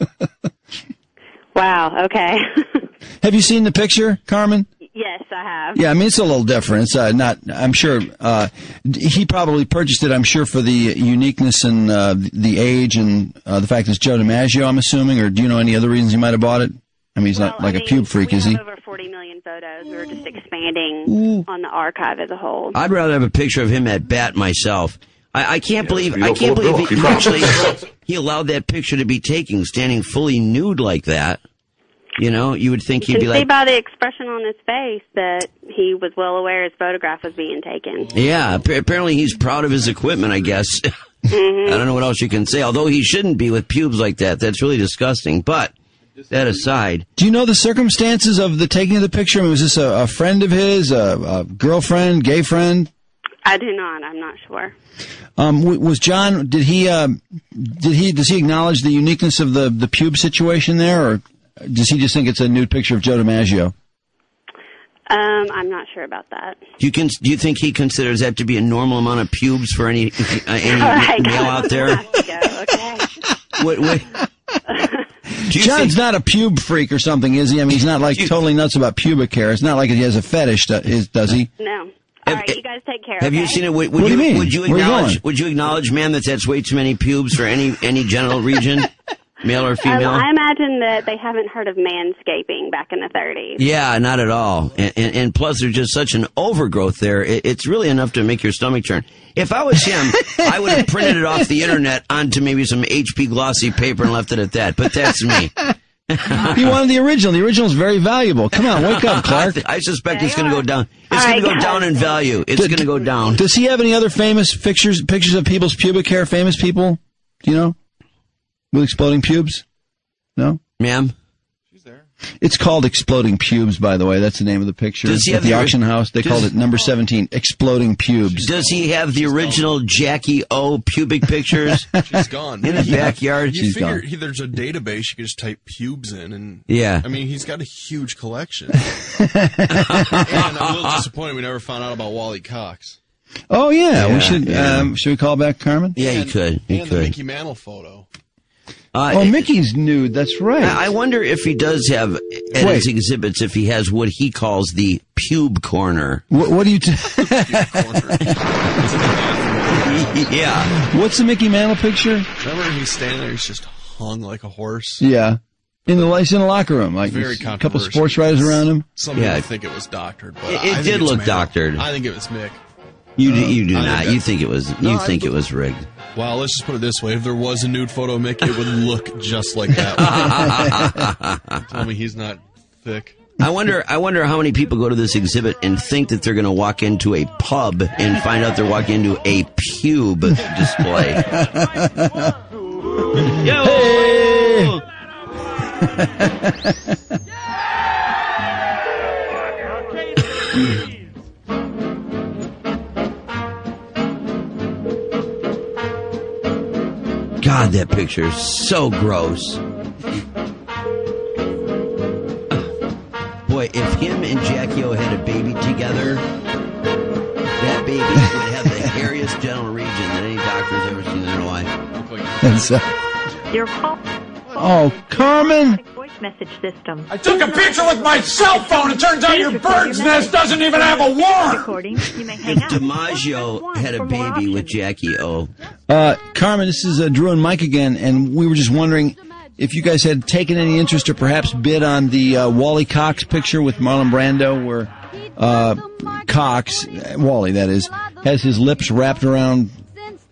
S: Wow. Okay.
A: Have you seen the picture, Carmen?
S: Yes, I have.
A: Yeah, I mean, it's a little different. It's uh, not, I'm sure, uh, he probably purchased it, I'm sure, for the uniqueness and uh, the age and uh, the fact that it's Joe DiMaggio, I'm assuming, or do you know any other reasons he might have bought it? I mean, he's
S: well,
A: not like
S: I
A: a
S: mean,
A: pube freak,
S: we
A: is
S: have
A: he?
S: over forty million photos. We're just expanding
J: Ooh.
S: on the archive as a whole.
J: I'd rather have a picture of him at bat myself. I, I can't believe I
S: you'll
J: can't
S: pull
J: believe
S: it
J: he,
S: off.
J: he actually he allowed that picture to be taken, standing fully nude like that. You know, you would think
S: You
J: he'd
S: can
J: be
S: see
J: like,
S: by the expression on his face that he was well aware his photograph was being taken.
J: yeah. ap- Apparently, he's proud of his equipment. I guess.
S: Mm-hmm.
J: I don't know what else you can say. Although he shouldn't be with pubes like that. That's really disgusting. But that aside,
A: Do you know the circumstances of the taking of the picture? I mean, was this a, a friend of his, a, a girlfriend, gay friend?
S: I do not. I'm not sure.
A: Um, w- was John, did he, uh, did he, does he acknowledge the uniqueness of the, the pube situation there, or does he just think it's a nude picture of Joe DiMaggio?
S: Um, I'm not sure about that.
J: do you can do you think he considers that to be a normal amount of pubes for any uh, any
S: All right,
J: male
S: guys,
J: out
S: I'm
J: there?
S: gonna have to go, okay?
J: What, what,
A: John's not a pube freak or something, is he? I mean, he's not like totally nuts about pubic hair. It's not like he has a fetish, do- is, does he?
S: No. All right, you guys take care.
J: Have you
S: okay?
J: seen it? Would, would
A: What do you mean?
J: Would you
A: Where are you
J: acknowledge?
A: going?
J: Would you acknowledge, ma'am, that that's way too many pubes for any any genital region, male or female?
S: Um, I imagine that they haven't heard of manscaping back in the thirties.
J: Yeah, not at all. And, and, and plus, there's just such an overgrowth there. It, it's really enough to make your stomach turn. If I was him, I would have printed it off the internet onto maybe some H P glossy paper and left it at that. But that's me.
A: He wanted the original. The original's very valuable. Come on, wake up, Clark.
J: I suspect it's going to go down. It's
A: All
J: going to
A: right,
J: go down in value. It's going to go down.
A: Does he have any other famous pictures pictures of people's pubic hair? Famous people? Do you know? With exploding pubes? No?
J: Ma'am?
A: It's called Exploding Pubes, by the way. That's the name of the picture.
J: Does he
A: At
J: have
A: the
J: the-
A: auction house, they
J: does-
A: called it number seventeen, Exploding Pubes.
J: Does he have the original Jackie O pubic pictures?
O: She's gone.
J: In the
O: You-
J: backyard?
O: You
J: She's
O: figure
J: gone.
O: he, there's a database you can just type pubes in, and
J: Yeah.
O: I mean, he's got a huge collection. And I'm a little disappointed we never found out about Wally Cox.
A: Oh, yeah.
J: Yeah,
A: we should
J: yeah.
A: Um, should we call back Carmen?
J: Yeah, you could. You
O: and
J: could.
O: the Mickey Mantle photo.
J: Uh,
A: Oh, Mickey's nude. That's right.
J: I I wonder if he does have at
A: Wait.
J: his exhibits, if he has what he calls the pube corner.
A: What, what do you... T-
J: yeah.
A: What's the Mickey Mantle picture?
O: Remember he's standing there, he's just hung like a horse.
A: Yeah. In the lights in the locker room. Like
O: Very
A: a couple
O: controversial.
A: sports writers around him.
O: Some
J: Yeah.
O: people think it was doctored, but
J: It-
O: I
J: it
O: think
J: did
O: it's
J: look
O: Mantle.
J: doctored.
O: I think it was Mick.
J: You do, you do
O: I think
J: not.
O: that-
J: You think it was.
O: No,
J: You
O: I
J: think it
O: believe-
J: was rigged.
O: Well, let's just put it this way: if there was a nude photo of Mick, it would look just like that one. Tell me he's not thick.
J: I wonder. I wonder how many people go to this exhibit and think that they're going to walk into a pub and find out they're walking into a pube display. Yo! God, that picture is so gross. Boy, if him and Jackie O had a baby together, that baby would have the hairiest genital region that any doctor's ever seen in their life.
A: That's, uh,
K: Your call.
A: oh, Carmen!
K: Voice message system.
T: I took a picture with my cell phone. It turns out your bird's nest doesn't even have a worm.
K: Recording. You may hang
J: If
K: up.
J: DiMaggio had a baby with Jackie O,
A: Uh, Carmen, this is uh, Drew and Mike again, and we were just wondering if you guys had taken any interest or perhaps bid on the uh, Wally Cox picture with Marlon Brando, where uh, Cox, uh, Wally that is, has his lips wrapped around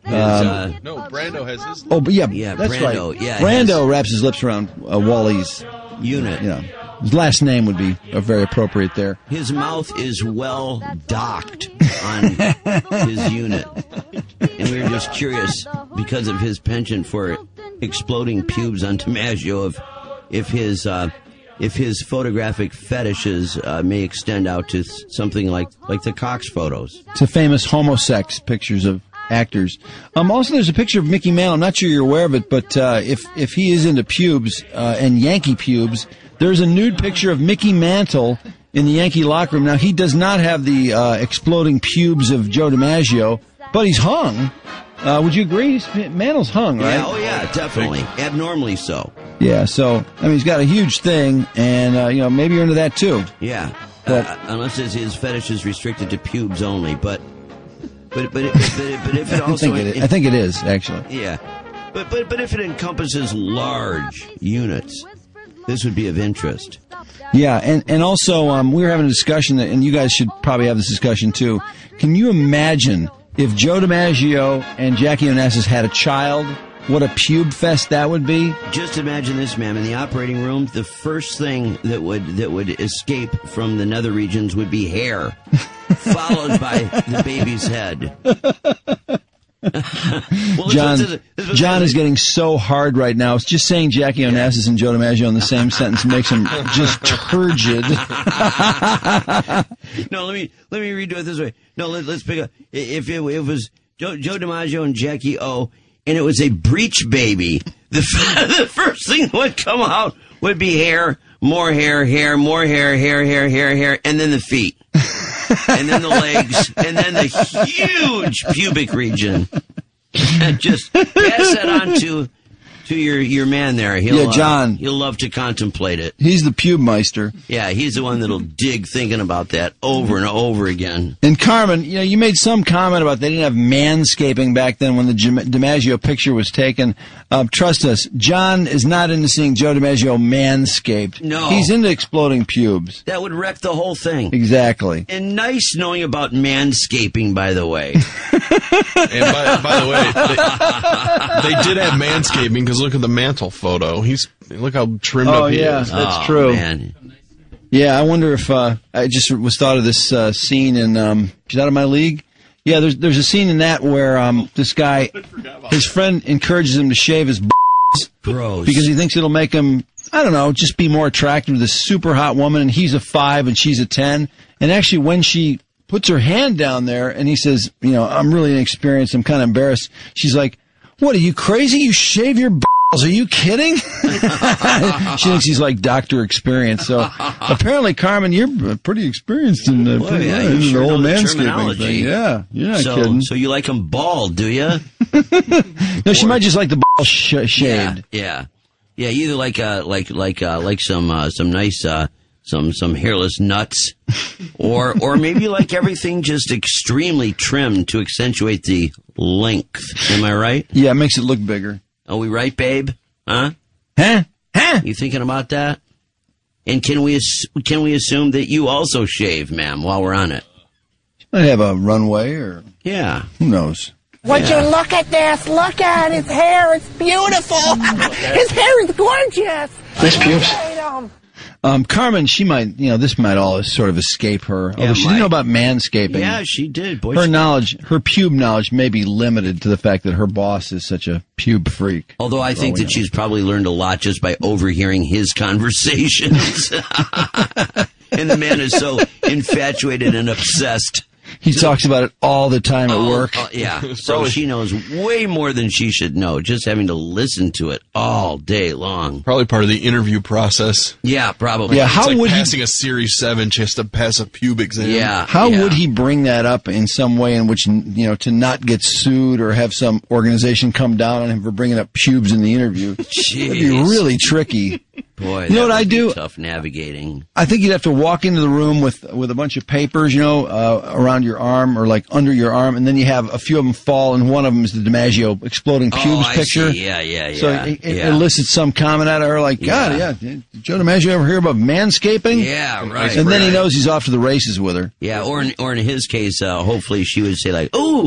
J: His, uh,
O: No, Brando has his.
A: Oh, but yeah,
J: Yeah,
A: that's
J: Brando,
A: right.
J: yeah,
A: Brando
J: his-
A: wraps his lips around uh, Wally's
J: unit.
A: Yeah, his last name would be uh, very appropriate there.
J: His mouth is well docked on his unit. And we were just curious, because of his penchant for exploding pubes on DiMaggio, if, if his uh, if his photographic fetishes uh, may extend out to something like, like the Cox photos.
A: To famous homosex pictures of actors. Um, also, there's a picture of Mickey Mantle. I'm not sure you're aware of it, but uh, if if he is into pubes uh, and Yankee pubes, there's a nude picture of Mickey Mantle in the Yankee locker room. Now, he does not have the uh, exploding pubes of Joe DiMaggio, but he's hung. Uh, would you agree? He's, Mantle's hung, right?
J: Yeah, oh yeah, definitely. Abnormally so.
A: Yeah, so, I mean, he's got a huge thing, and, uh, you know, maybe you're into that, too.
J: Yeah,
A: But-
J: uh, unless his, his fetish is restricted to pubes only, but but but, it, but, but if it
A: I
J: also
A: think it is, I think it is, actually.
J: yeah, but but but if it encompasses large units, this would be of interest.
A: Yeah, and, and also, um, we were having a discussion, that, and you guys should probably have this discussion, too. Can you imagine if Joe DiMaggio and Jackie Onassis had a child, what a pube fest that would be?
J: Just imagine this, ma'am. In the operating room, the first thing that would that would escape from the nether regions would be hair, followed by the baby's head. Well,
A: John,
J: this is- this is-
A: John is getting so hard right now. It's just saying Jackie Onassis and Joe DiMaggio in the same sentence makes him just turgid.
J: No, let me let me redo it this way. No, let, let's pick up. If it, it was Joe, Joe DiMaggio and Jackie O, and it was a breech baby, the the first thing that would come out would be hair, more hair, hair, more hair, hair, hair, hair, hair, and then the feet, and then the legs, and then the huge pubic region. And just pass that on to to your your man there. He'll,
A: Yeah, John.
J: Uh, he'll love to contemplate it.
A: He's the pube meister.
J: Yeah, he's the one that'll dig thinking about that over and over again.
A: And Carmen, you know, you made some comment about they didn't have manscaping back then when the Jim- DiMaggio picture was taken. Uh, trust us, John is not into seeing Joe DiMaggio manscaped.
J: No.
A: He's into exploding pubes.
J: That would wreck the whole thing.
A: Exactly.
J: And nice knowing about manscaping, by the way.
O: And by, by the way, they, they did have manscaping because look at the Mantle photo. He's look how trimmed
A: Oh,
O: up he
A: yeah,
O: is.
A: that's
J: Oh,
A: true.
J: man.
A: Yeah, I wonder if uh, I just was thought of this uh, scene in um, is that in my league? Yeah, there's there's a scene in that where um, this guy, his friend encourages him to shave his balls
J: Gross.
A: because he thinks it'll make him, I don't know, just be more attractive to this super hot woman, and he's a five and she's a ten. And actually, when she puts her hand down there and he says, you know, I'm really inexperienced, I'm kind of embarrassed, she's like, what, are you crazy? You shave your balls? Are you kidding? She thinks he's like Doctor Experience. So apparently, Carmen, you're pretty experienced in the,
J: Well, yeah,
A: in
J: you
A: the
J: sure
A: whole
J: know the
A: manscaping
J: terminology.
A: thing. Yeah, you're not
J: so,
A: kidding.
J: So you like them bald, do you?
A: No, she might just like the balls sh- shaved.
J: Yeah, yeah. Either like uh, like like uh, like some uh, some nice uh, some some hairless nuts, or or maybe you like everything just extremely trimmed to accentuate the length. Am I right?
A: Yeah, it makes it look bigger.
J: Are we right, babe? Huh?
A: Huh? Huh?
J: You thinking about that? And can we ass- can we assume that you also shave, ma'am, while we're on it?
A: Might have a runway, or
J: Yeah.
A: who knows?
I: Would you look at this? Look at his hair. It's beautiful. His hair is gorgeous.
A: Nice pubes.
I: Tatum.
A: Um, Carmen, she might, you know, this might all sort of escape her. Although
J: Yeah,
A: she
J: might.
A: didn't know about manscaping.
J: Yeah, she did. Boy,
A: Her
J: she-
A: knowledge, her pube knowledge may be limited to the fact that her boss is such a pube freak.
J: Although I think
A: Oh,
J: that she's probably learned a lot just by overhearing his conversations. And the man is so infatuated and obsessed.
A: He talks about it all the time at
J: Oh,
A: work.
J: uh, yeah. So she knows way more than she should know, just having to listen to it all day long.
O: Probably part of the interview process.
J: Yeah, probably.
A: Yeah,
O: It's
A: how
O: like
A: would he-
O: passing a Series seven just to pass a pube exam.
J: Yeah.
A: How
J: yeah.
A: would he bring that up in some way in which, you know, to not get sued or have some organization come down on him for bringing up pubes in the interview? It'd be
J: Jeez.
A: really tricky.
J: Boy,
A: You know
J: that
A: what I
J: would be
A: do?
J: tough navigating.
A: I think you'd have to walk into the room with with a bunch of papers, you know, uh, around your arm or like under your arm, and then you have a few of them fall, and one of them is the DiMaggio exploding pubes
J: oh, I
A: picture.
J: see. Yeah, yeah, yeah.
A: So it, it
J: yeah.
A: elicits some comment out of her, like, God, yeah, did Joe DiMaggio ever hear about manscaping?
J: Yeah, right.
A: And then he
J: right.
A: knows he's off to the races with her.
J: Yeah, or in, or in his case, uh, hopefully she would say like, "Ooh,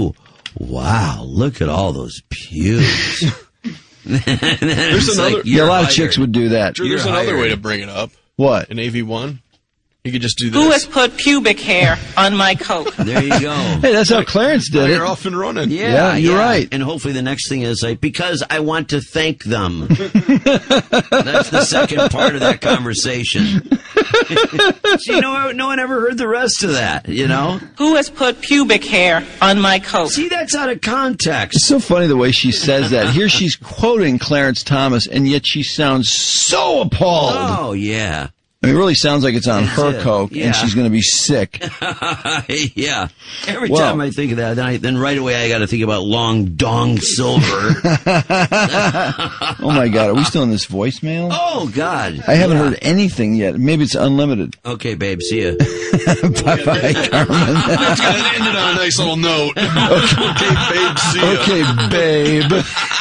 J: Wow, look at all those pubes. There's
C: another-
A: Yeah, a lot of chicks would do that.
C: Drew, there's another way to bring it up.
A: What?
C: In A V one, you could just do this.
U: Who has put pubic hair on my coat?
J: There you go.
A: Hey, that's how Clarence did it.
C: You're off and running.
J: Yeah,
A: Yeah, you're
J: yeah.
A: right.
J: And hopefully the next thing is like, because I want to thank them. That's the second part of that conversation. See, no, no one ever heard the rest of that, you know?
U: Who has put pubic hair on my coat?
J: See, that's out of context.
A: It's so funny the way she says that. Here she's quoting Clarence Thomas, and yet she sounds so appalled.
J: Oh, yeah.
A: I mean, it really sounds like it's on
J: That's
A: her
J: it.
A: coke,
J: Yeah.
A: and she's going to be sick.
J: Yeah. Every
A: Well-
J: time I think of that, then, I, then right away I got to think about Long Dong Silver.
A: Oh, my God. Are we still in this voicemail?
J: Oh, God.
A: I haven't
J: Yeah.
A: heard anything yet. Maybe it's unlimited.
J: Okay, babe, see ya.
A: Bye-bye, Carmen.
C: It's gonna end it on a nice little note. Okay, babe, see ya.
A: Okay, babe.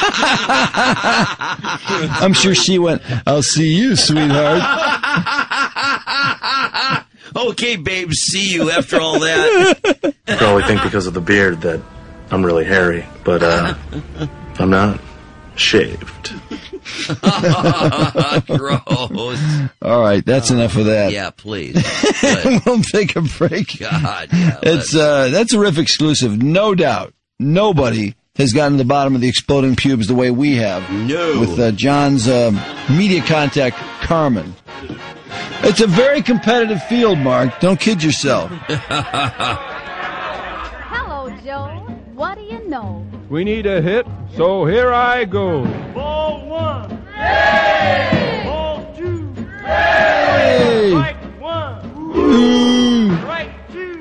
A: I'm sure she went, I'll see you, sweetheart.
J: Okay, babe, see you after all that.
V: You probably think because of the beard that I'm really hairy, but uh, I'm not. Shaved.
J: Gross.
A: All right, that's enough of that.
J: Yeah, please.
A: We'll take a break.
J: God, yeah.
A: It's uh, that's a Riff exclusive, no doubt. Nobody has gotten to the bottom of the exploding pubes the way we have.
J: No.
A: With uh, John's uh, media contact, Carmen. It's a very competitive field, Mark. Don't kid yourself.
Q: Hello, Joe. What do you know?
B: We need a hit, so here I go.
G: Ball one.
B: Ball two.
A: Hey.
B: Right one. Right two.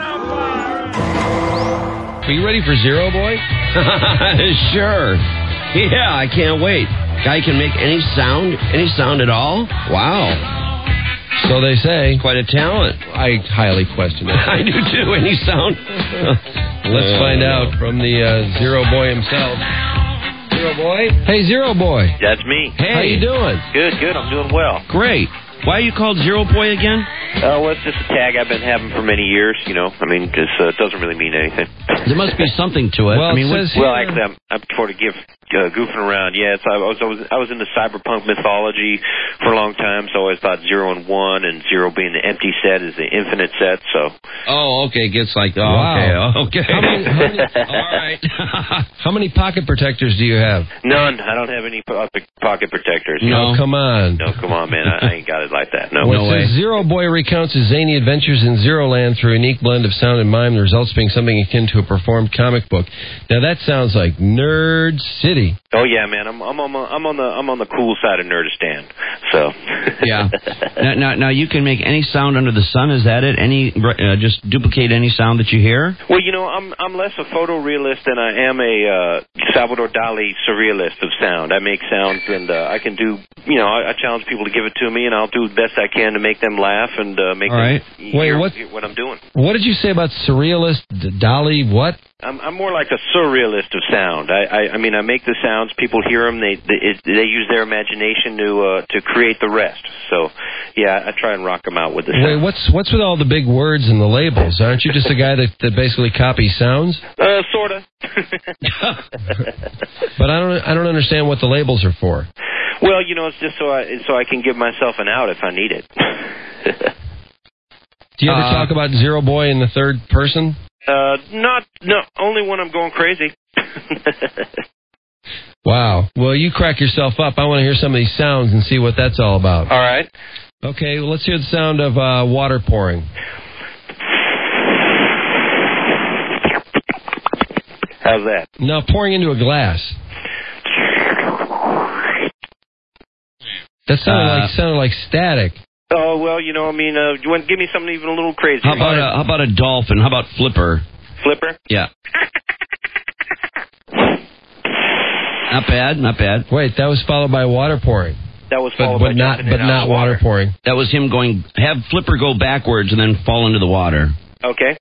H: Are you ready for Zero Boy?
J: Sure. Yeah, I can't wait. Guy can make any sound, any sound at all? Wow.
H: So they say.
J: Quite a talent.
H: I highly question it.
J: I do too. Any sound?
H: Let's find out from the uh, Zero Boy himself. Zero Boy? Hey, Zero Boy.
W: That's me.
J: Hey.
W: How
J: you doing?
W: Good, good. I'm doing well.
J: Great. Why are you called Zero Boy again?
W: Uh, well, it's just a tag I've been having for many years, you know. I mean, just, uh, it doesn't really mean anything.
J: There must be something to it.
W: Well,
J: I mean,
W: it
J: what,
W: says well actually, I'm, I'm sort of give, uh, goofing around. Yeah, it's, I, was, I, was, I was into cyberpunk mythology for a long time, so I always thought zero and one, and zero being the empty set is the infinite set, so.
J: Oh, okay. Gets like, oh,
H: Wow.
J: okay, okay.
H: How many, how many,
J: All right.
H: how many pocket protectors do you have?
W: None. I don't have any po- pocket protectors.
H: No, come on.
W: No, come on, man. I, I ain't got it like that. No.
H: Well, it says Zero Boy recounts his zany adventures in Zero Land through a unique blend of sound and mime, the results being something akin to a performed comic book. Now that sounds like Nerd City.
W: Oh yeah, man. I'm I'm on the I'm on the I'm on the cool side of Nerdistan. So.
J: Yeah. Now, now, now you can make any sound under the sun. Is that it? Any uh, just duplicate any sound that you hear?
W: Well, you know, I'm I'm less a photorealist than I am a uh, Salvador Dali surrealist of sound. I make sounds, and uh, I can do. You know, I, I challenge people to give it to me, and I'll do the best I can to make them laugh and uh, make
H: All
W: them
H: right.
W: hear,
H: Wait, what-
W: hear what I'm doing.
H: What did you say about surrealist D- Dolly? What?
W: I'm, I'm more like a surrealist of sound. I, I, I mean, I make the sounds, people hear them, they they, it, they use their imagination to uh, to create the rest. So, yeah, I try and rock them out with the
H: Wait,
W: sound.
H: what's what's with all the big words and the labels? Aren't you just a guy that, that basically copies sounds?
W: Uh, sorta.
H: But I don't I don't understand what the labels are for.
W: Well, you know, it's just so I so I can give myself an out if I need it.
H: Do you ever
W: Uh,
H: talk about Zero Boy in the third person?
W: Uh, not no, only when I'm going crazy.
H: Wow. Well, you crack yourself up. I want to hear some of these sounds and see what that's all about.
W: All right.
H: Okay, well, let's hear the sound of uh, water pouring.
W: How's that?
H: Now pouring into a glass. That sounded
J: Uh,
H: like sounded like static.
W: Oh well, you know, I mean, uh, you want to give me something even a little crazier?
J: How about a, how about a dolphin? How about Flipper?
W: Flipper?
J: Yeah. Not bad, not bad.
H: Wait, that was followed by water pouring.
W: That was
H: But,
W: followed
H: but
W: by
H: not
W: jumping
H: but
W: in
H: not
W: out of the
H: water pouring.
J: That was him going, have Flipper go backwards and then fall into the water.
W: Okay.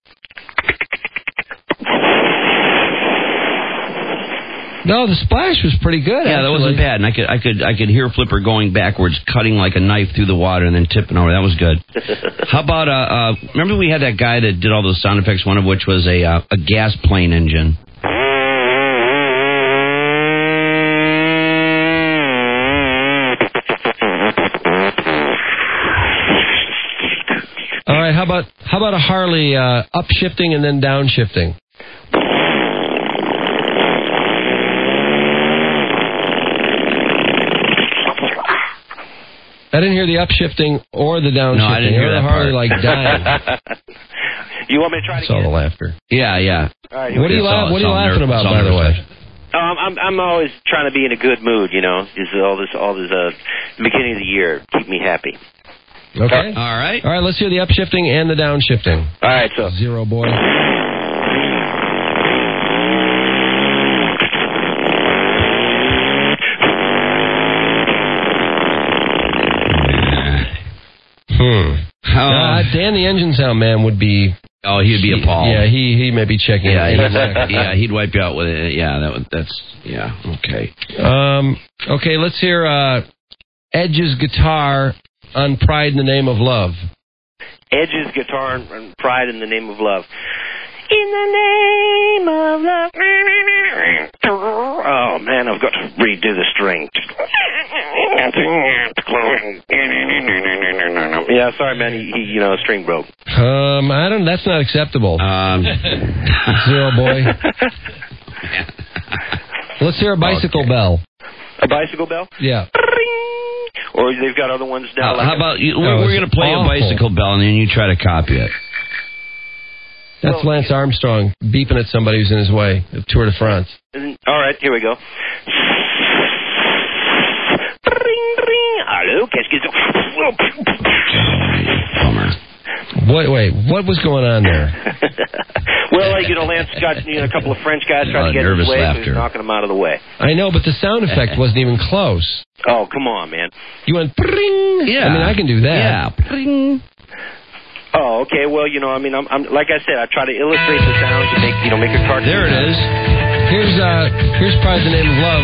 H: No, the splash was pretty good.
J: Yeah, that
H: actually.
J: wasn't bad. And I could I could I could hear Flipper going backwards, cutting like a knife through the water and then tipping over. That was good. How about uh, uh remember we had that guy that did all those sound effects, one of which was a uh, a gas plane engine.
D: right, how about how about a Harley uh, upshifting and then downshifting? I didn't hear the upshifting or the downshifting.
J: No, I didn't hear
D: or
J: that
D: the Harley
J: part.
D: like dying.
W: You want me to try it
D: That's all
W: again?
D: the laughter.
J: Yeah, yeah.
W: All right,
D: What are you, la- what are you laughing about, by the way?
W: Um, I'm I'm always trying to be in a good mood, you know. Is all this all this uh beginning of the year keep me happy.
D: Okay.
J: All right.
D: All right, let's hear the upshifting and the downshifting.
W: All right, so
D: Zero boy. Hmm. Uh, Dan, the engine sound man, would be.
J: Oh, he'd be appalled.
D: Yeah, he he may be checking.
J: Yeah,
D: in.
J: he'd, yeah, he'd wipe you out with it. Yeah, that would, that's yeah. Okay.
D: Um. Okay, let's hear uh, Edge's guitar on "Pride in the Name of Love."
W: Edge's guitar and, and Pride in the Name of Love. In the name of love. Oh man, I've got to redo the string. Yeah, sorry, man. He, he you know, string broke.
D: Um, I don't. That's not acceptable.
J: Um,
D: Zero boy. Let's hear a bicycle
W: Okay.
D: bell.
W: A bicycle bell?
D: Yeah.
W: Or they've got other ones now.
J: Uh,
W: like
J: how
W: a-
J: about you?
D: No,
J: we're we're
D: it's
J: going to play
D: awful.
J: a bicycle bell, and then you try to copy it.
D: That's Lance Armstrong beeping at somebody who's in his way at Tour de France.
W: All right, here we go. Hello, qu'est-ce que
D: Wait, wait, what was going on there?
W: Well, like, you know, Lance got you know, a couple of French guys trying
J: Uh,
W: to get in
J: nervous
W: his way, so
J: laughter.
W: he's knocking them out of the way.
D: I know, but the sound effect wasn't even close.
W: Oh, come on, man.
D: You went pring.
J: Yeah.
D: I mean, I can do that.
J: Yeah. Pring.
W: Oh, okay. Well, you know, I mean, I'm, I'm like I said, I try to illustrate the sound to make you know make a cartoon.
J: There it is.
D: Here's uh, here's Pride in the Name of Love.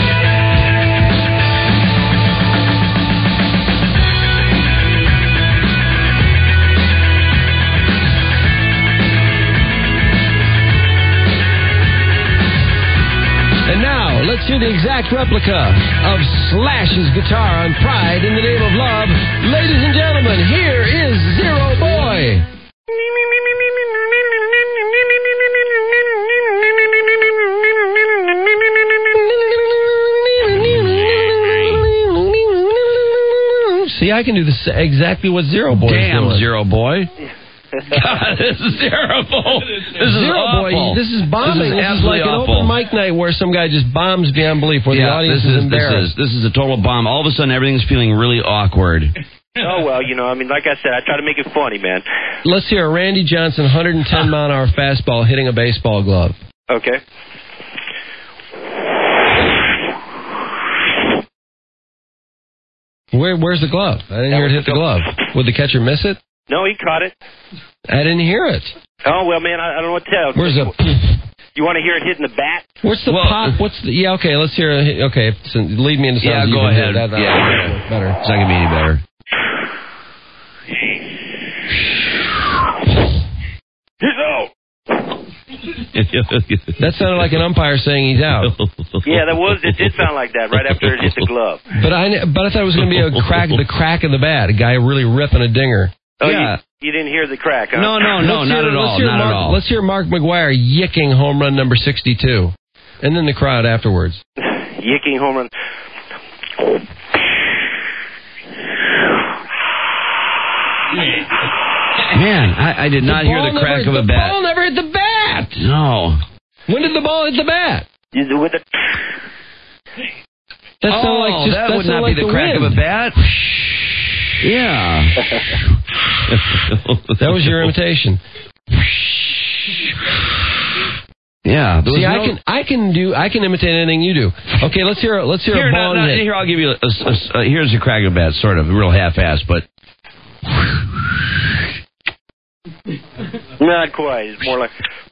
D: And now, let's hear the exact replica of Slash's guitar on Pride in the Name of Love. Ladies and gentlemen, here is Zero Boy. See, I can do this exactly what Zero Boy is
J: Damn,
D: doing.
J: Zero Boy. God, this is terrible. This is
D: Zero
J: awful.
D: Boy, this is bombing.
J: This is
D: This is
J: absolutely
D: like an
J: awful.
D: open mic night where some guy just bombs beyond belief, where the
J: Yeah,
D: audience
J: this
D: is
J: is, this
D: embarrassed.
J: is this is a total bomb. All of a sudden, everything's feeling really awkward.
W: Oh well, you know, I mean, like I said, I try to make it funny, man.
D: Let's hear a Randy Johnson one hundred ten mile an hour fastball hitting a baseball glove.
W: Okay.
D: Where, where's the glove? I didn't
W: That
D: hear it
W: was
D: hit the
W: the
D: glove. Would the catcher miss it?
W: No, he caught it.
D: I didn't hear it.
W: Oh well, man, I, I don't know what to tell.
D: Where's the?
W: You want to hear it hitting the bat?
D: What's the
J: Well,
D: pop? What's the? Yeah, okay. Let's hear. A, okay, so lead me into something.
J: Yeah,
D: you
J: go
D: can do.
J: ahead.
D: That, that,
J: Yeah,
D: that's better.
J: It's not gonna be any better.
W: He's out.
D: That sounded like an umpire saying he's out.
W: Yeah, that was. It did sound like that right after it hit the glove.
D: But I, but I thought it was going to be a crack, the crack of the bat, a guy really ripping a dinger.
W: Oh,
J: Yeah.
W: you, you didn't hear the crack, huh?
J: No, no, no,
D: Let's
J: not
D: hear-
J: at all.
D: Let's hear
J: Not
D: Mark,
J: at all.
D: Let's hear Mark McGuire yicking home run number sixty-two, and then the crowd afterwards.
W: Yicking home run.
J: Man, I, I did not
D: The
J: hear
D: ball
J: the crack
D: never,
J: of a
D: the
J: bat.
D: ball never hit the bat.
J: No.
D: When did the ball hit the bat?
W: You- With the.
D: That
J: oh,
D: sounded like just,
J: that would
D: sounded
J: not
D: like
J: be the,
D: the
J: crack
D: wind.
J: of a bat. Yeah.
D: That was your imitation.
J: Yeah. there was
D: See, I
J: no-
D: can I can do I can imitate anything you do. Okay, let's hear let's hear
J: Here,
D: a
J: no,
D: ball
J: no,
D: hit.
J: here, I'll give you a, a, a, here's a crack of a bat, sort of, real half-assed, but
W: Not quite. It's more like.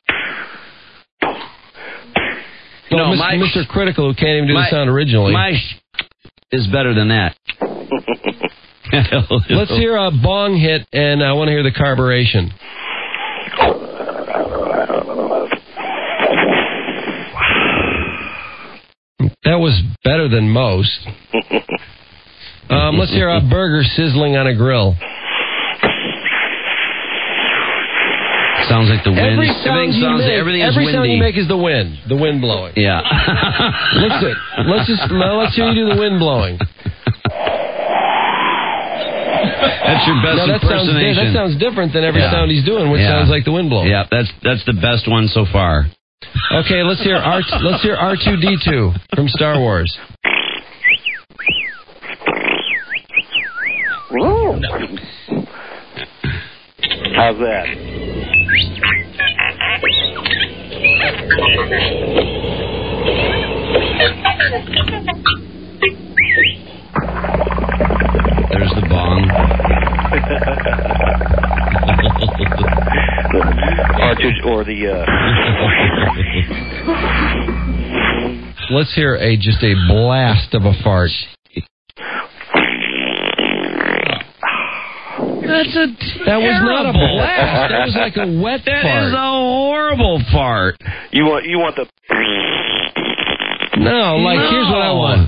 D: Well,
J: no,
D: Mister
J: my
D: Mister Critical, who can't even do
J: my-
D: the sound originally.
J: my is better than that.
D: Let's hear a bong hit, and I want to hear the carburation. That was better than most. Um, let's hear a burger sizzling on a grill.
J: Sounds like the wind.
H: Every sound
J: everything
H: you
J: sounds.
H: make,
J: everything
H: every
J: is
H: sound
J: windy.
H: you make is the wind. The wind blowing.
J: Yeah.
H: let's do, let's just let's hear you do the wind blowing.
J: That's your best
H: no, that sounds,
J: impersonation.
H: that sounds different than every
J: Yeah.
H: sound he's doing, which
J: Yeah.
H: sounds like the wind blowing.
J: Yeah, that's that's the best one so far.
H: Okay, let's hear R. Let's hear R two D two from Star Wars.
W: How's that?
J: There's the bong.
W: or, to, or the. Uh...
H: Let's hear a just a blast of a fart.
J: That's a
H: That was not a
J: terrible-
H: blast. That was like a wet
J: That
H: fart.
J: is a horrible fart.
W: You want you want the.
H: No, like
J: No.
H: here's what I want.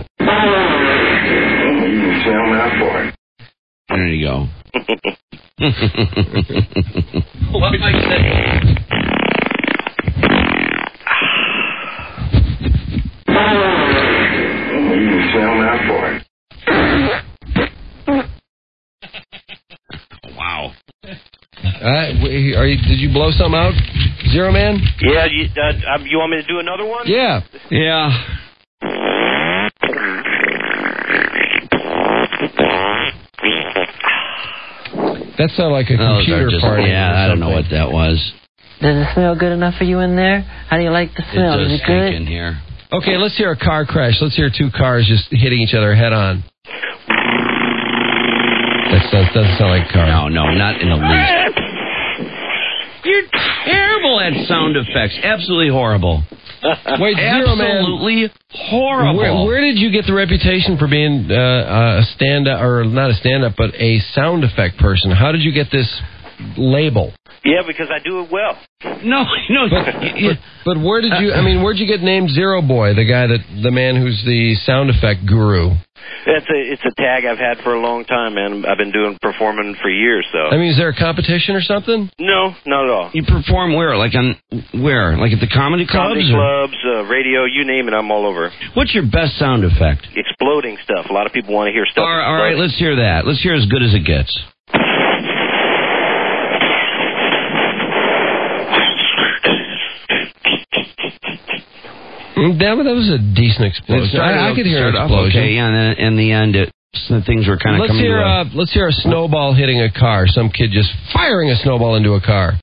W: You smell that for it.
J: There you go.
H: What did I say?
W: You smell that for it.
J: Wow.
H: Uh, w- are you, did you blow some out, Zero Man?
W: Yeah, you, uh, uh, you want me to do another one?
H: Yeah.
J: Yeah.
H: That sounded like a
J: Those are
H: computer
J: just-
H: party.
J: Yeah,
H: or
J: I don't know
H: something.
J: what that was.
E: Does it smell good enough for you in there? How do you like the
J: It
E: smell?
J: does
E: Is it
J: stink
E: good?
J: in here.
H: Okay, let's hear a car crash. Let's hear two cars just hitting each other head on. That sounds, doesn't sound like a car.
J: No, no, not in the least. You're terrible at sound effects. Absolutely horrible.
H: Wait, Zero Man.
J: Absolutely horrible.
H: Where, where did you get the reputation for being uh, a stand-up, or not a stand-up, but a sound effect person? How did you get this label?
W: Yeah, because I do it well.
J: No, no.
H: But, but, but where did you? I mean, where'd you get named Zero Boy? The guy that the man who's the sound effect guru.
W: It's a it's a tag I've had for a long time, man. I've been doing performing for years. So
H: I mean, is there a competition or something?
W: no, not at all.
J: You perform where? Like on where? Like at the comedy clubs?
W: Comedy
J: or-
W: clubs, uh, radio, you name it, I'm all over.
J: What's your best sound effect?
W: Exploding stuff. A lot of people want to hear stuff.
J: All right, all right, let's hear that. Let's hear as good as it gets.
H: Mm, That, that was a decent explosion. I, I could hear an
J: Start off
H: explosion.
J: Okay, yeah, and then in the end, it, some things were kind of
H: Let's
J: coming
H: hear
J: to a...
H: uh, let's hear a snowball hitting a car. Some kid just firing a snowball into a car.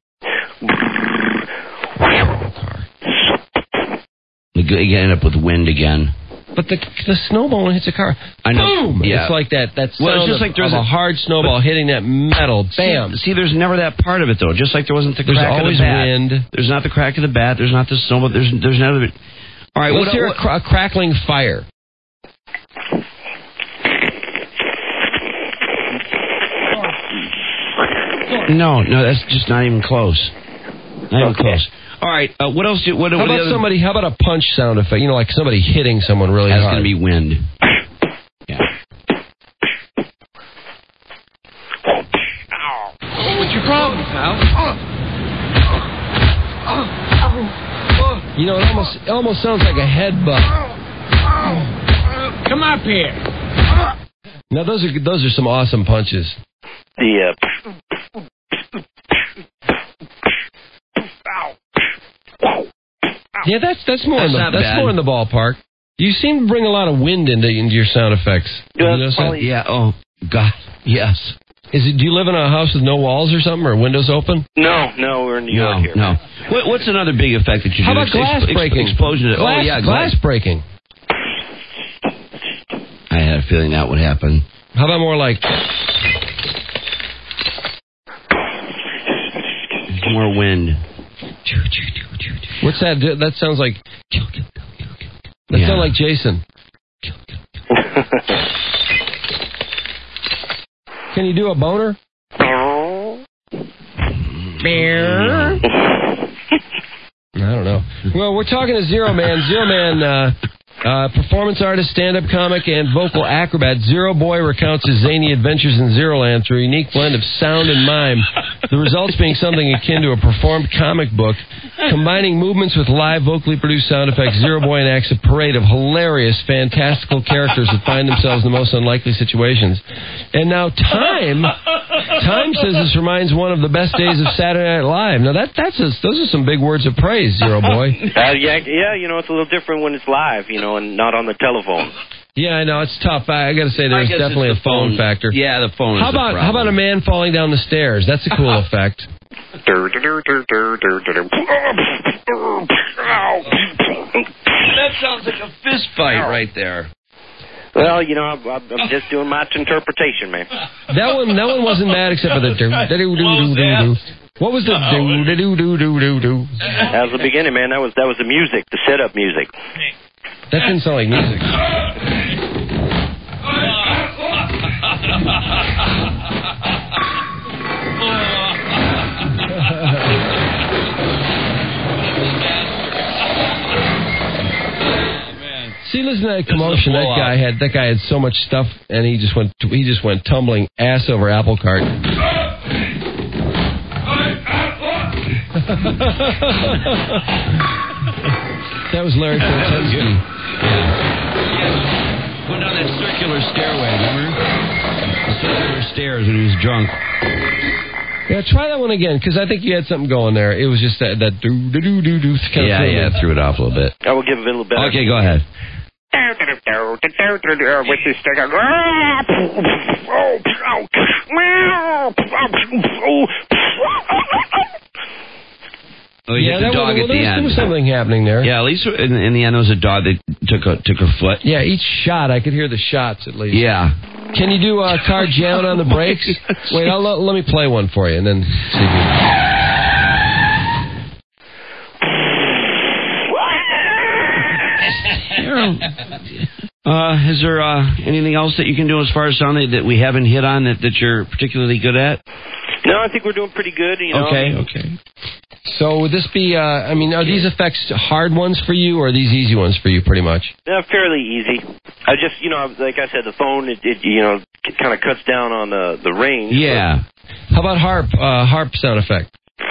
J: You end up with wind again.
H: But the the snowball when it hits a car,
J: I know.
H: boom!
J: Yeah.
H: It's like that. That's
J: Well, it's
H: sound
J: just
H: of,
J: like there's
H: of a,
J: a-
H: hard snowball hitting that metal. Bam!
J: See, see, there's never that part of it though. Just like there wasn't the
H: There's
J: crack
H: always
J: of the bat.
H: wind.
J: There's not the crack of the bat. There's not the snowball. There's there's none of it. All right,
H: Let's
J: what,
H: hear
J: what,
H: a, cra- a crackling fire.
J: No, no, that's just not even close. Not even close. All right, uh, what else? Do, what,
H: How
J: what
H: about
J: other,
H: somebody? How about a punch sound effect? You know, like somebody hitting someone really
J: That's
H: hard.
J: going to be wind. Yeah.
H: What's your problem, pal? You know, it almost it almost sounds like a headbutt.
B: Come up here.
H: Now those are those are some awesome punches.
W: The uh,
H: Yeah, that's that's more
J: That's
H: in the
J: not
H: that's
J: bad.
H: more in the ballpark. You seem to bring a lot of wind into into your sound effects.
W: Yeah,
H: You notice that?
W: probably-
J: Yeah. Oh God. Yes.
H: Is it? Do you live in a house with no walls or something, or windows open?
W: no, no, we're in New
J: No.
W: York here.
J: No. What, what's another big effect that you
H: How
J: do?
H: about
J: Ex-
H: glass
J: ex-
H: breaking?
J: Explosion.
H: Glass,
J: oh yeah,
H: glass breaking.
J: I had a feeling that would happen.
H: How about more like?
J: More wind.
H: What's that? That sounds like. That
J: Yeah.
H: sounds like Jason. Can you do a boner? I don't know. Well, we're talking to Zero Man. Zero Man, uh, uh, performance artist, stand-up comic, and vocal acrobat. Zero Boy recounts his zany adventures in Zero Land through a unique blend of sound and mime.
D: The results being something akin to a performed comic book, combining movements with live vocally produced sound effects. Zero Boy enacts a parade of hilarious, fantastical characters that find themselves in the most unlikely situations. And now Time, Time says this reminds one of the best days of Saturday Night Live. Now that that's a, those are some big words of praise, Zero Boy.
W: Uh, yeah, yeah, you know, it's a little different when it's live, you know, and not on the telephone.
D: Yeah, I know, it's tough. I, I got to say, there's definitely a phone, phone factor.
J: Yeah, the phone.
D: How
J: is
D: about
J: the
D: how about a man falling down the stairs? That's a cool effect.
J: That sounds like a fist fight right there.
W: Well, you know, I'm, I'm just doing my interpretation, man.
D: That one, that one wasn't bad, except for the do do do do do. What was the do do do do do do do?
W: That was the beginning, man. That was that was the music, the setup music.
D: That didn't sound like music. See, listen to that commotion. That guy had that guy had so much stuff, and he just went he just went tumbling ass over apple cart. That was Larry Korczynski.
J: Yeah. Went down that circular stairway, remember? The circular stairs when he was drunk.
D: Yeah, try that one again, because I think you had something going there. It was just that, that do-do-do-do-do kind
J: yeah,
D: of
J: yeah, threw it off a little bit.
W: I will give it a little better.
J: Okay, go ahead.
W: With this thing.
J: Oh, you
D: yeah,
J: hit the
D: that
J: dog
D: was,
J: at
D: well,
J: the
D: there was,
J: end.
D: There was something happening there.
J: Yeah, at least in, in the end, it was a dog that took a, took her foot.
D: Yeah, each shot, I could hear the shots at least.
J: Yeah.
D: Can you do a uh, car jamming on the brakes? Wait, I'll, let, let me play one for you, and then see if you...
J: Uh, is there uh, anything else that you can do as far as sound that, that we haven't hit on that, that you're particularly good at?
W: No, I think we're doing pretty good. You know?
J: Okay, okay.
D: So would this be, uh, I mean, are these effects hard ones for you, or are these easy ones for you, pretty much?
W: Yeah, fairly easy. I just, you know, like I said, the phone, it, it you know, it kind of cuts down on the, the range.
J: Yeah.
D: How about harp, uh, harp sound effect?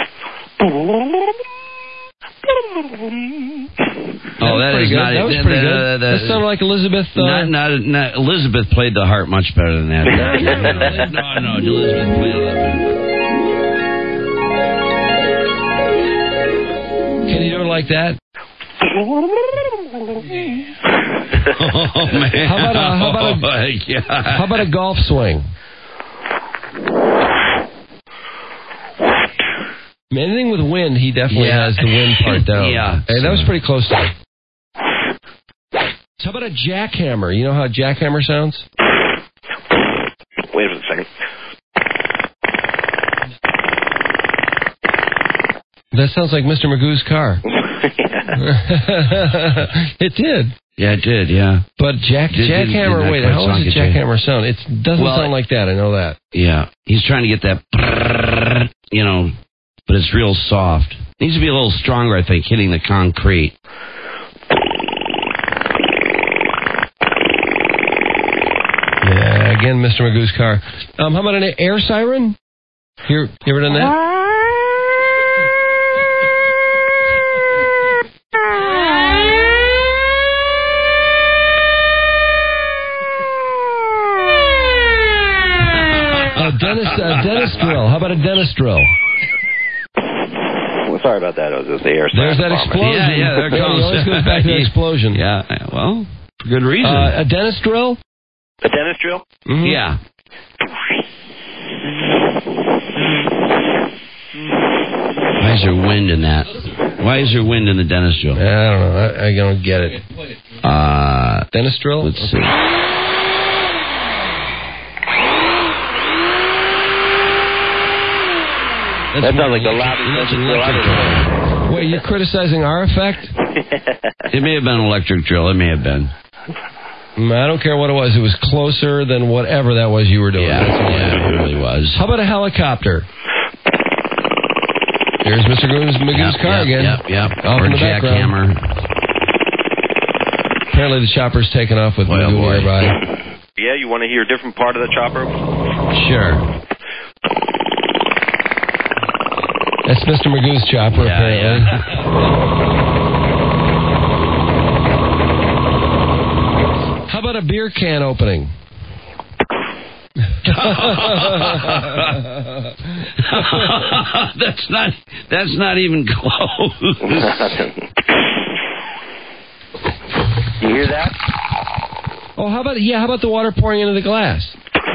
J: Oh, that is
D: good.
J: not.
D: That was
J: that,
D: pretty
J: that,
D: good.
J: That, that,
D: that sounded like Elizabeth. Uh...
J: Not, not, not, Elizabeth played the harp much better than that. no, no, no, no, Elizabeth played it.
D: Can you do it like that?
J: Oh man!
D: How about a, how about a,
J: oh, my God.
D: How about a golf swing? Anything with wind, he definitely
J: yeah.
D: has the wind part down.
J: Yeah.
D: Hey, that was pretty close to it. So how about a jackhammer? You know how a jackhammer sounds?
W: Wait a second.
D: That sounds like Mister Magoo's car. It did.
J: Yeah, it did, yeah.
D: But jack
J: Did- did-
D: jackhammer,
J: did not
D: wait,
J: quite
D: how
J: sound
D: does a
J: like it,
D: jackhammer sound? It doesn't
J: Well,
D: sound like that, I know that.
J: Yeah. He's trying to get that, you know, but it's real soft. Needs to be a little stronger, I think, hitting the concrete.
D: Yeah, again, Mister Magoo's car. Um, how about an air siren? You, you ever done that? A dentist, a dentist drill. How about a dentist drill?
W: Well, sorry about that. It was just the air.
D: There's that explosion.
J: Yeah, yeah, there it
D: It
J: goes.
D: always goes back to the explosion.
J: Yeah, well, for good reason.
D: Uh, a dentist drill?
W: A dentist drill?
D: Mm-hmm.
J: Yeah. Why is there wind in that? Why is there wind in the dentist drill?
D: I don't know. I, I don't get it.
J: Uh,
D: dentist drill?
J: Let's see.
W: That sounds like the loudest drill I've ever heard.
D: Wait, you're criticizing our effect?
J: It may have been an electric drill. It may have been.
D: Mm, I don't care what it was. It was closer than whatever that was you were doing.
J: Yeah,
D: That's all
J: yeah,
D: I know.
J: it really was.
D: How about a helicopter? Here's Mister Magoo's, Magoo's
J: Yep,
D: car
J: yep,
D: again.
J: Yep, yep.
D: Off
J: Or
D: in the
J: jackhammer.
D: Apparently the chopper's taken off with
J: Boy, oh
D: Magoo
J: boy.
D: nearby.
W: Yeah, you want to hear a different part of the chopper?
J: Sure.
D: That's Mister Magoo's chopper,
J: Yeah,
D: apparently. How about a beer can opening?
J: that's not. That's not even close.
W: You hear that?
D: Oh, how about yeah? How about the water pouring into the glass?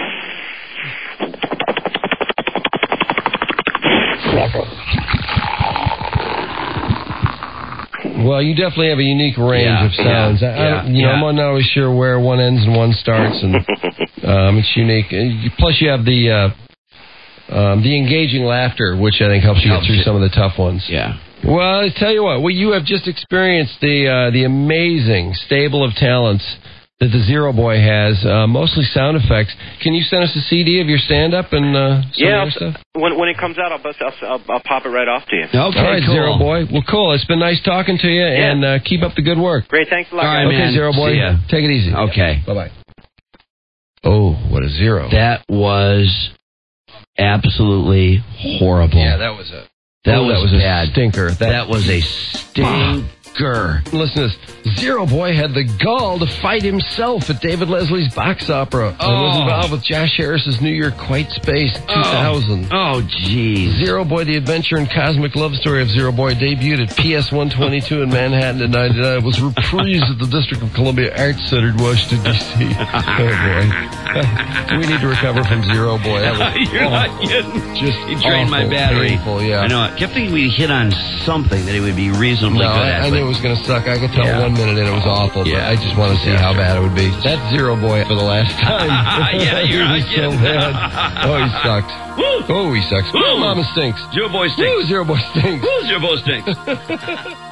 D: Well, you definitely have a unique range
J: Yeah,
D: of sounds.
J: yeah,
D: I, I
J: yeah,
D: don't, you know,
J: yeah.
D: I'm not always sure where one ends and one starts, and um, it's unique. And you- plus, you have the uh, um, the engaging laughter, which I think helps you
J: Helps
D: get through
J: you.
D: some of the tough ones.
J: Yeah.
D: Well, I tell you what, well, you have just experienced the uh, the amazing stable of talents that the Zero Boy has, uh, mostly sound effects. Can you send us a C D of your stand-up and uh, some
W: Yeah,
D: other
W: I'll,
D: stuff?
W: when when it comes out, I'll, bust, I'll, I'll I'll pop it right off to you.
J: Okay,
D: All right,
J: cool.
D: Zero Boy. Well, cool. It's been nice talking to you,
W: Yeah.
D: and uh, keep up the good work.
W: Great, thanks a lot,
J: All right,
W: guys.
D: Okay,
J: man.
D: Zero Boy.
J: See ya.
D: Take it easy.
J: Okay.
D: Bye-bye. Oh, what a zero.
J: That was absolutely horrible.
D: Yeah, that was a...
J: That
D: oh,
J: was
D: that was a
J: bad.
D: stinker. That,
J: That was a stinker.
D: Listen to this. Zero Boy had the gall to fight himself at David Leslie's box opera and was
J: Oh.
D: involved with Josh Harris's New York White Space two thousand.
J: Oh, jeez.
D: Zero Boy, the adventure and cosmic love story of Zero Boy, debuted at P S one twenty-two in Manhattan in ninety-nine. It was reprised at the District of Columbia Arts Center in Washington, D C Oh, boy. We need to recover from Zero Boy. That was
J: You're
D: awful.
J: not kidding.
D: Just
J: He drained my
D: awful,
J: battery.
D: painful, yeah.
J: I know. I kept thinking we'd hit on something that he would be reasonably
D: No,
J: good
D: I,
J: at.
D: I
J: but-
D: knew it was going to suck. I could tell
J: Yeah.
D: one minute and it was awful, but
J: Yeah.
D: I just want to see
J: Yeah,
D: how
J: sure.
D: bad it would be. That's Zero Boy for the last time.
J: Yeah, you're
D: He
J: not
D: was so
J: kidding.
D: bad. Oh, he sucks.
J: Woo!
D: Oh, he sucks.
J: Woo!
D: Mama stinks.
J: Zero Boy
D: Woo,
J: stinks.
D: Zero Boy stinks.
J: Woo, Zero Boy stinks.